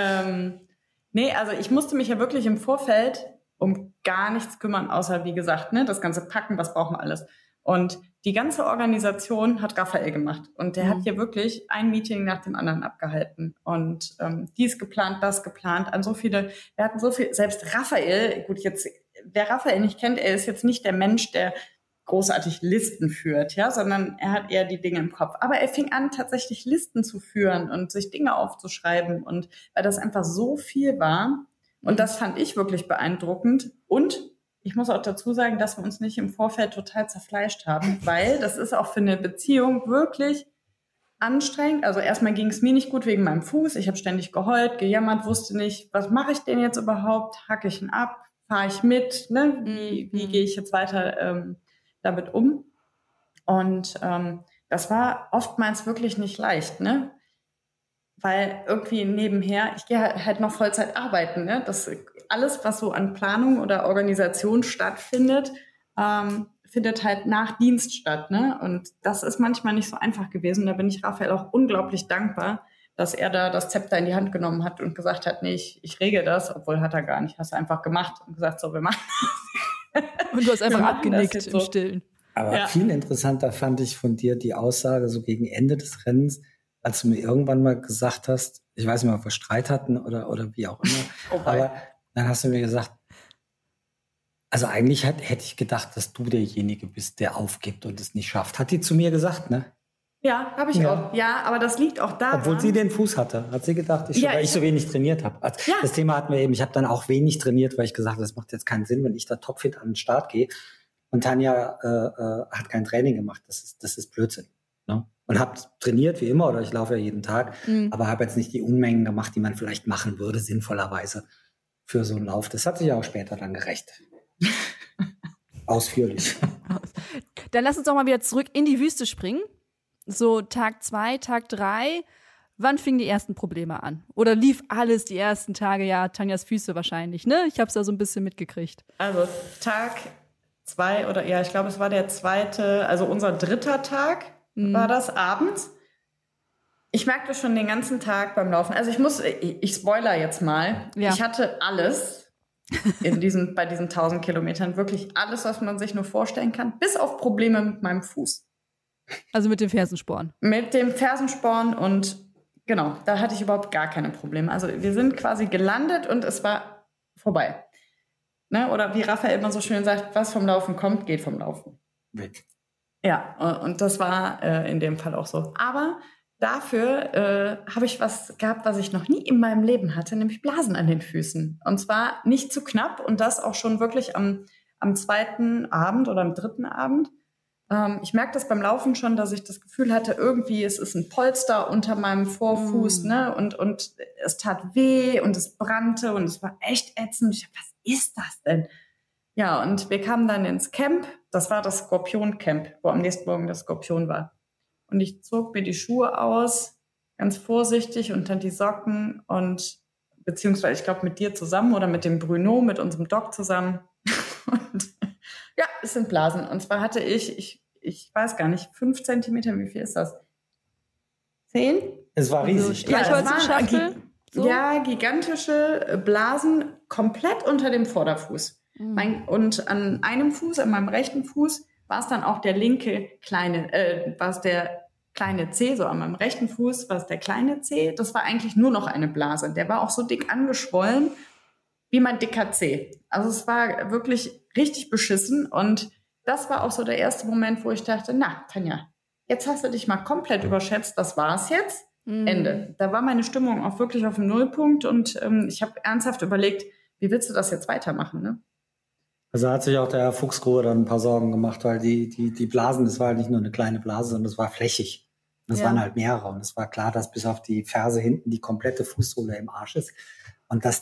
Nee, also ich musste mich ja wirklich im Vorfeld um gar nichts kümmern, außer, wie gesagt, ne, das ganze Packen, was brauchen wir alles. Und die ganze Organisation hat Raphael gemacht. Und der hat hier wirklich ein Meeting nach dem anderen abgehalten. Und dies geplant, das geplant, wir hatten so viel, selbst Raphael, gut, jetzt, wer Raphael nicht kennt, er ist jetzt nicht der Mensch, der großartig Listen führt, ja, sondern er hat eher die Dinge im Kopf. Aber er fing an, tatsächlich Listen zu führen und sich Dinge aufzuschreiben. Und weil das einfach so viel war, und das fand ich wirklich beeindruckend. Und ich muss auch dazu sagen, dass wir uns nicht im Vorfeld total zerfleischt haben, weil das ist auch für eine Beziehung wirklich anstrengend. Also erstmal ging es mir nicht gut wegen meinem Fuß. Ich habe ständig geheult, gejammert, wusste nicht, was mache ich denn jetzt überhaupt? Hacke ich ihn ab? Fahre ich mit? Ne? Wie gehe ich jetzt weiter damit um? Und das war oftmals wirklich nicht leicht, ne? Weil irgendwie nebenher, ich gehe halt noch Vollzeit arbeiten, ne? Das alles, was so an Planung oder Organisation stattfindet, findet halt nach Dienst statt, ne? Und das ist manchmal nicht so einfach gewesen. Da bin ich Raphael auch unglaublich dankbar, dass er da das Zepter in die Hand genommen hat und gesagt hat, nee, ich regel das, obwohl hat er gar nicht. Hast du einfach gemacht und gesagt, so, wir machen das. Und du hast einfach abgenickt im Stillen. Aber viel interessanter fand ich von dir die Aussage so gegen Ende des Rennens, als du mir irgendwann mal gesagt hast, ich weiß nicht mal, ob wir Streit hatten oder wie auch immer, aber dann hast du mir gesagt, also eigentlich hätte ich gedacht, dass du derjenige bist, der aufgibt und es nicht schafft. Hat die zu mir gesagt, ne? Ja, habe ich auch. Ja, aber das liegt auch daran. Obwohl sie den Fuß hatte, hat sie gedacht, weil ich so wenig trainiert habe. Also das Thema hatten wir eben, ich habe dann auch wenig trainiert, weil ich gesagt habe, das macht jetzt keinen Sinn, wenn ich da topfit an den Start gehe. Und Tanja hat kein Training gemacht. Das ist Blödsinn. Ne? Und habe trainiert wie immer, oder ich laufe ja jeden Tag, aber habe jetzt nicht die Unmengen gemacht, die man vielleicht machen würde, sinnvollerweise für so einen Lauf. Das hat sich ja auch später dann gerecht. Ausführlich. Dann lass uns doch mal wieder zurück in die Wüste springen. So Tag 2, Tag 3. Wann fingen die ersten Probleme an? Oder lief alles die ersten Tage? Ja, Tanjas Füße wahrscheinlich, ne? Ich habe es ja so ein bisschen mitgekriegt. Also Tag 2 oder ich glaube, es war der zweite, also unser 3. Tag war das abends. Ich merkte schon den ganzen Tag beim Laufen. Also ich spoiler jetzt mal. Ja. Ich hatte alles bei diesen 1000 Kilometern, wirklich alles, was man sich nur vorstellen kann, bis auf Probleme mit meinem Fuß. Also mit dem Fersensporn. Mit dem Fersensporn und genau, da hatte ich überhaupt gar keine Probleme. Also wir sind quasi gelandet und es war vorbei. Ne? Oder wie Raphael immer so schön sagt, was vom Laufen kommt, geht vom Laufen. Weg. Ja, und das war in dem Fall auch so. Aber dafür habe ich was gehabt, was ich noch nie in meinem Leben hatte, nämlich Blasen an den Füßen. Und zwar nicht zu knapp und das auch schon wirklich am 2. Abend oder am 3. Abend. Ich merke das beim Laufen schon, dass ich das Gefühl hatte, irgendwie es ist ein Polster unter meinem Vorfuß, ne? Und es tat weh und es brannte und es war echt ätzend. Ich dachte, was ist das denn? Ja, und wir kamen dann ins Camp. Das war das Skorpion-Camp, wo am nächsten Morgen das Skorpion war. Und ich zog mir die Schuhe aus, ganz vorsichtig, und dann die Socken und beziehungsweise ich glaube mit dir zusammen oder mit dem Bruno, mit unserem Doc zusammen. Und ja, es sind Blasen. Und zwar hatte ich weiß gar nicht, 5 Zentimeter, wie viel ist das? 10? Es war riesig. Ja, es waren gigantische Blasen komplett unter dem Vorderfuß. Und an einem Fuß, an meinem rechten Fuß, war es dann auch der kleine Zeh, so an meinem rechten Fuß war es der kleine Zeh. Das war eigentlich nur noch eine Blase. Der war auch so dick angeschwollen wie mein dicker Zeh. Also es war wirklich richtig beschissen und das war auch so der erste Moment, wo ich dachte, na, Tanja, jetzt hast du dich mal komplett überschätzt, das war's jetzt, Ende. Da war meine Stimmung auch wirklich auf dem Nullpunkt und ich habe ernsthaft überlegt, wie willst du das jetzt weitermachen, ne? Also hat sich auch der Herr Fuchsgruber dann ein paar Sorgen gemacht, weil die Blasen, das war halt nicht nur eine kleine Blase, sondern es war flächig. Und es waren halt mehrere. Und es war klar, dass bis auf die Ferse hinten die komplette Fußsohle im Arsch ist. Und dass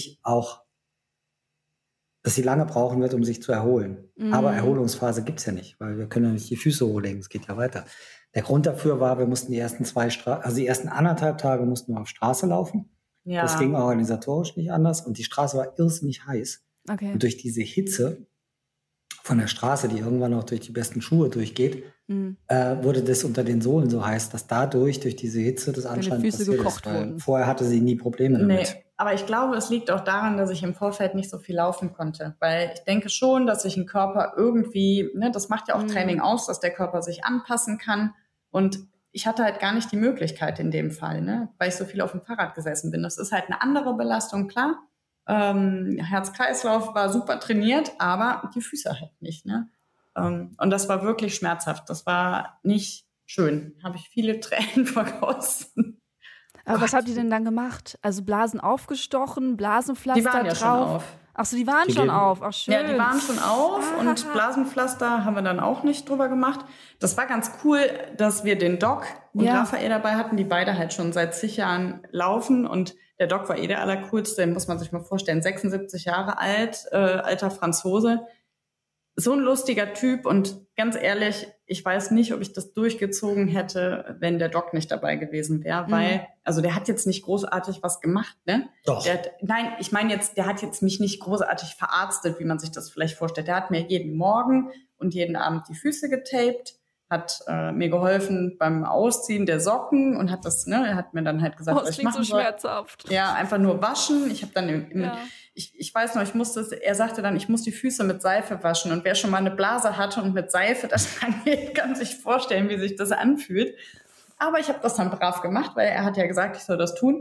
sie lange brauchen wird, um sich zu erholen. Aber Erholungsphase gibt's ja nicht, weil wir können ja nicht die Füße hochlegen, es geht ja weiter. Der Grund dafür war, wir mussten die ersten 1,5 Tage mussten wir auf Straße laufen. Ja. Das ging organisatorisch nicht anders. Und die Straße war irrsinnig heiß. Okay. Und durch diese Hitze von der Straße, die irgendwann auch durch die besten Schuhe durchgeht, wurde das unter den Sohlen so heiß, dass durch diese Hitze das anscheinend passiert ist. Weil vorher hatte sie nie Probleme damit. Nee, aber ich glaube, es liegt auch daran, dass ich im Vorfeld nicht so viel laufen konnte. Weil ich denke schon, dass sich ein Körper irgendwie, ne, das macht ja auch Training aus, dass der Körper sich anpassen kann. Und ich hatte halt gar nicht die Möglichkeit in dem Fall, ne, weil ich so viel auf dem Fahrrad gesessen bin. Das ist halt eine andere Belastung, klar. Herz-Kreislauf war super trainiert, aber die Füße halt nicht, ne? Und das war wirklich schmerzhaft. Das war nicht schön. Habe ich viele Tränen vergossen. Aber was habt ihr denn dann gemacht? Also Blasen aufgestochen, Blasenpflaster drauf? Die waren ja schon auf. Ach so, die waren schon auf. Ach, schön. Ja, die waren schon auf und Blasenpflaster haben wir dann auch nicht drüber gemacht. Das war ganz cool, dass wir den Doc und Raphael dabei hatten, die beide halt schon seit zig Jahren laufen und der Doc war der allercoolste, den muss man sich mal vorstellen, 76 Jahre alt, alter Franzose. So ein lustiger Typ und ganz ehrlich, ich weiß nicht, ob ich das durchgezogen hätte, wenn der Doc nicht dabei gewesen wäre, weil, also der hat jetzt nicht großartig was gemacht, ne? Doch. Ich meine jetzt, der hat jetzt mich nicht großartig verarztet, wie man sich das vielleicht vorstellt. Der hat mir jeden Morgen und jeden Abend die Füße getaped, hat mir geholfen beim Ausziehen der Socken und hat das, ne, er hat mir dann halt gesagt, was ich machen soll. Schmerzhaft. Ja, einfach nur waschen. Ich habe dann, ich weiß noch, er sagte dann, ich muss die Füße mit Seife waschen. Und wer schon mal eine Blase hatte und mit Seife, das kann sich vorstellen, wie sich das anfühlt. Aber ich habe das dann brav gemacht, weil er hat ja gesagt, ich soll das tun.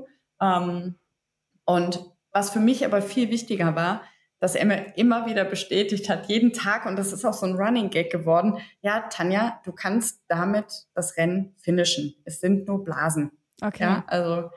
Und was für mich aber viel wichtiger war, dass er mir immer wieder bestätigt hat, jeden Tag, und das ist auch so ein Running Gag geworden, ja, Tanja, du kannst damit das Rennen finishen. Es sind nur Blasen. Okay. Ja, also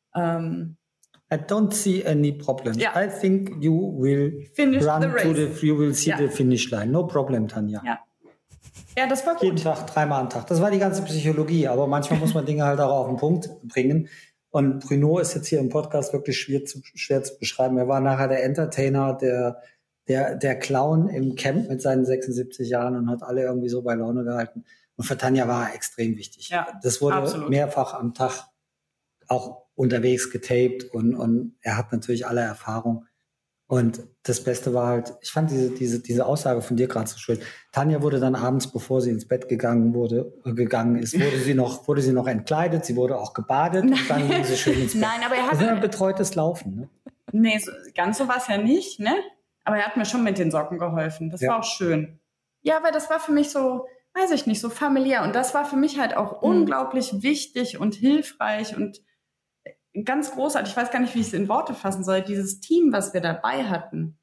I don't see any problem. Ja. I think you will Finish run the race. you will see the finish line. No problem, Tanja. Ja, das war gut. Jeden Tag, 3-mal am Tag. Das war die ganze Psychologie. Aber manchmal muss man Dinge halt auch auf den Punkt bringen. Und Bruno ist jetzt hier im Podcast wirklich schwer zu beschreiben. Er war nachher der Entertainer, der Clown im Camp mit seinen 76 Jahren und hat alle irgendwie so bei Laune gehalten. Und für Tanja war er extrem wichtig. Ja, das wurde absolut. mehrfach am Tag auch unterwegs getaped und er hat natürlich alle Erfahrung. Und das Beste war halt, ich fand diese Aussage von dir gerade so schön. Tanja wurde dann abends, bevor sie ins Bett gegangen ist, wurde sie noch entkleidet, sie wurde auch gebadet und dann ging sie schön ins Bett. Nein, aber er hat das ist ein betreutes Laufen, ne? Nee, ganz so war es ja nicht, ne? Aber er hat mir schon mit den Socken geholfen. Das war auch schön. Ja, weil das war für mich so, weiß ich nicht, so familiär. Und das war für mich halt auch unglaublich wichtig und hilfreich und ganz großartig. Ich weiß gar nicht, wie ich es in Worte fassen soll. Dieses Team, was wir dabei hatten,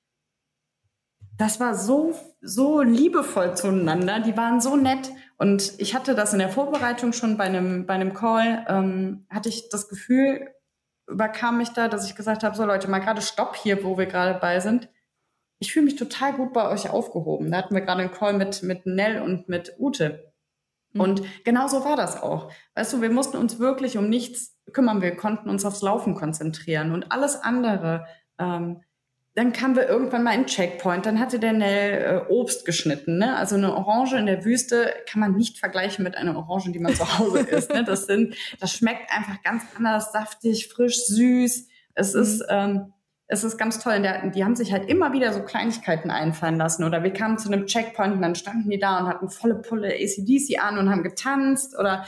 das war so liebevoll zueinander. Die waren so nett. Und ich hatte das in der Vorbereitung schon bei einem Call, hatte ich das Gefühl, überkam mich da, dass ich gesagt habe, so Leute, mal gerade Stopp hier, wo wir gerade bei sind. Ich fühle mich total gut bei euch aufgehoben. Da hatten wir gerade einen Call mit Nell und mit Ute. Und genau so war das auch. Weißt du, wir mussten uns wirklich um nichts kümmern. Wir konnten uns aufs Laufen konzentrieren und alles andere. Dann kamen wir irgendwann mal in Checkpoint. Dann hatte der Nell Obst geschnitten. Ne? Also eine Orange in der Wüste kann man nicht vergleichen mit einer Orange, die man zu Hause isst. Ne? Das schmeckt einfach ganz anders, saftig, frisch, süß. Es ist ganz toll. Die haben sich halt immer wieder so Kleinigkeiten einfallen lassen. Oder wir kamen zu einem Checkpoint und dann standen die da und hatten volle Pulle AC/DC an und haben getanzt. Oder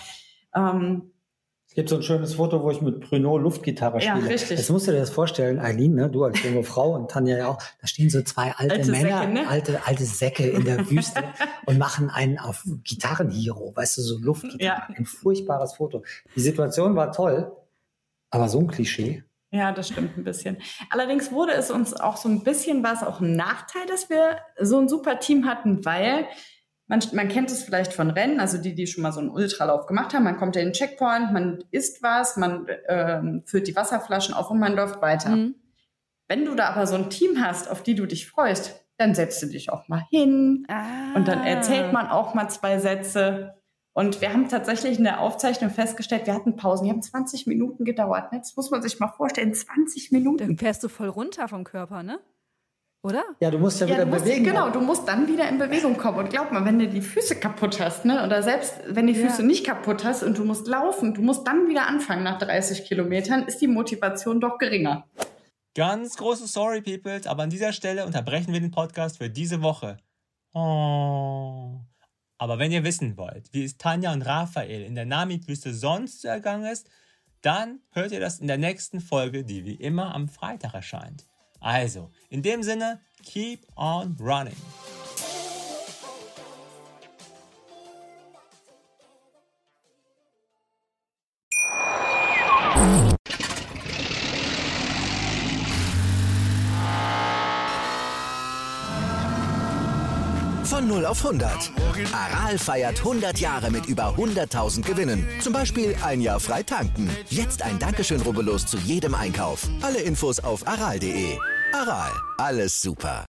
es gibt so ein schönes Foto, wo ich mit Bruno Luftgitarre spiele. Ja, richtig. Jetzt musst du dir das vorstellen, Eileen, ne, du als junge Frau und Tanja ja auch, da stehen so zwei alte Männer, Säcke, ne? alte Säcke in der Wüste und machen einen auf Gitarrenhero, weißt du, so Luftgitarre. Ja. Ein furchtbares Foto. Die Situation war toll, aber so ein Klischee. Ja, das stimmt ein bisschen. Allerdings wurde es uns auch so ein bisschen, war es auch ein Nachteil, dass wir so ein super Team hatten, weil man kennt es vielleicht von Rennen, also die schon mal so einen Ultralauf gemacht haben, man kommt in den Checkpoint, man isst was, man füllt die Wasserflaschen auf und man läuft weiter. Wenn du da aber so ein Team hast, auf die du dich freust, dann setzt du dich auch mal hin und dann erzählt man auch mal 2 Sätze. Und wir haben tatsächlich in der Aufzeichnung festgestellt, wir hatten Pausen, die haben 20 Minuten gedauert. Das muss man sich mal vorstellen, 20 Minuten. Dann fährst du voll runter vom Körper, ne? Oder? Ja, du musst ja wieder bewegen. Genau, du musst dann wieder in Bewegung kommen. Und glaub mal, wenn du die Füße kaputt hast, ne, oder selbst wenn die Füße nicht kaputt hast und du musst laufen, du musst dann wieder anfangen nach 30 Kilometern, ist die Motivation doch geringer. Ganz große Sorry, Peoples, aber an dieser Stelle unterbrechen wir den Podcast für diese Woche. Oh. Aber wenn ihr wissen wollt, wie es Tanja und Raphael in der Namib-Wüste sonst so ergangen ist, dann hört ihr das in der nächsten Folge, die wie immer am Freitag erscheint. Also, in dem Sinne, keep on running. Von 0 auf 100. Aral feiert 100 Jahre mit über 100.000 Gewinnen. Zum Beispiel ein Jahr frei tanken. Jetzt ein Dankeschön, rubbellos zu jedem Einkauf. Alle Infos auf aral.de. Aral, alles super.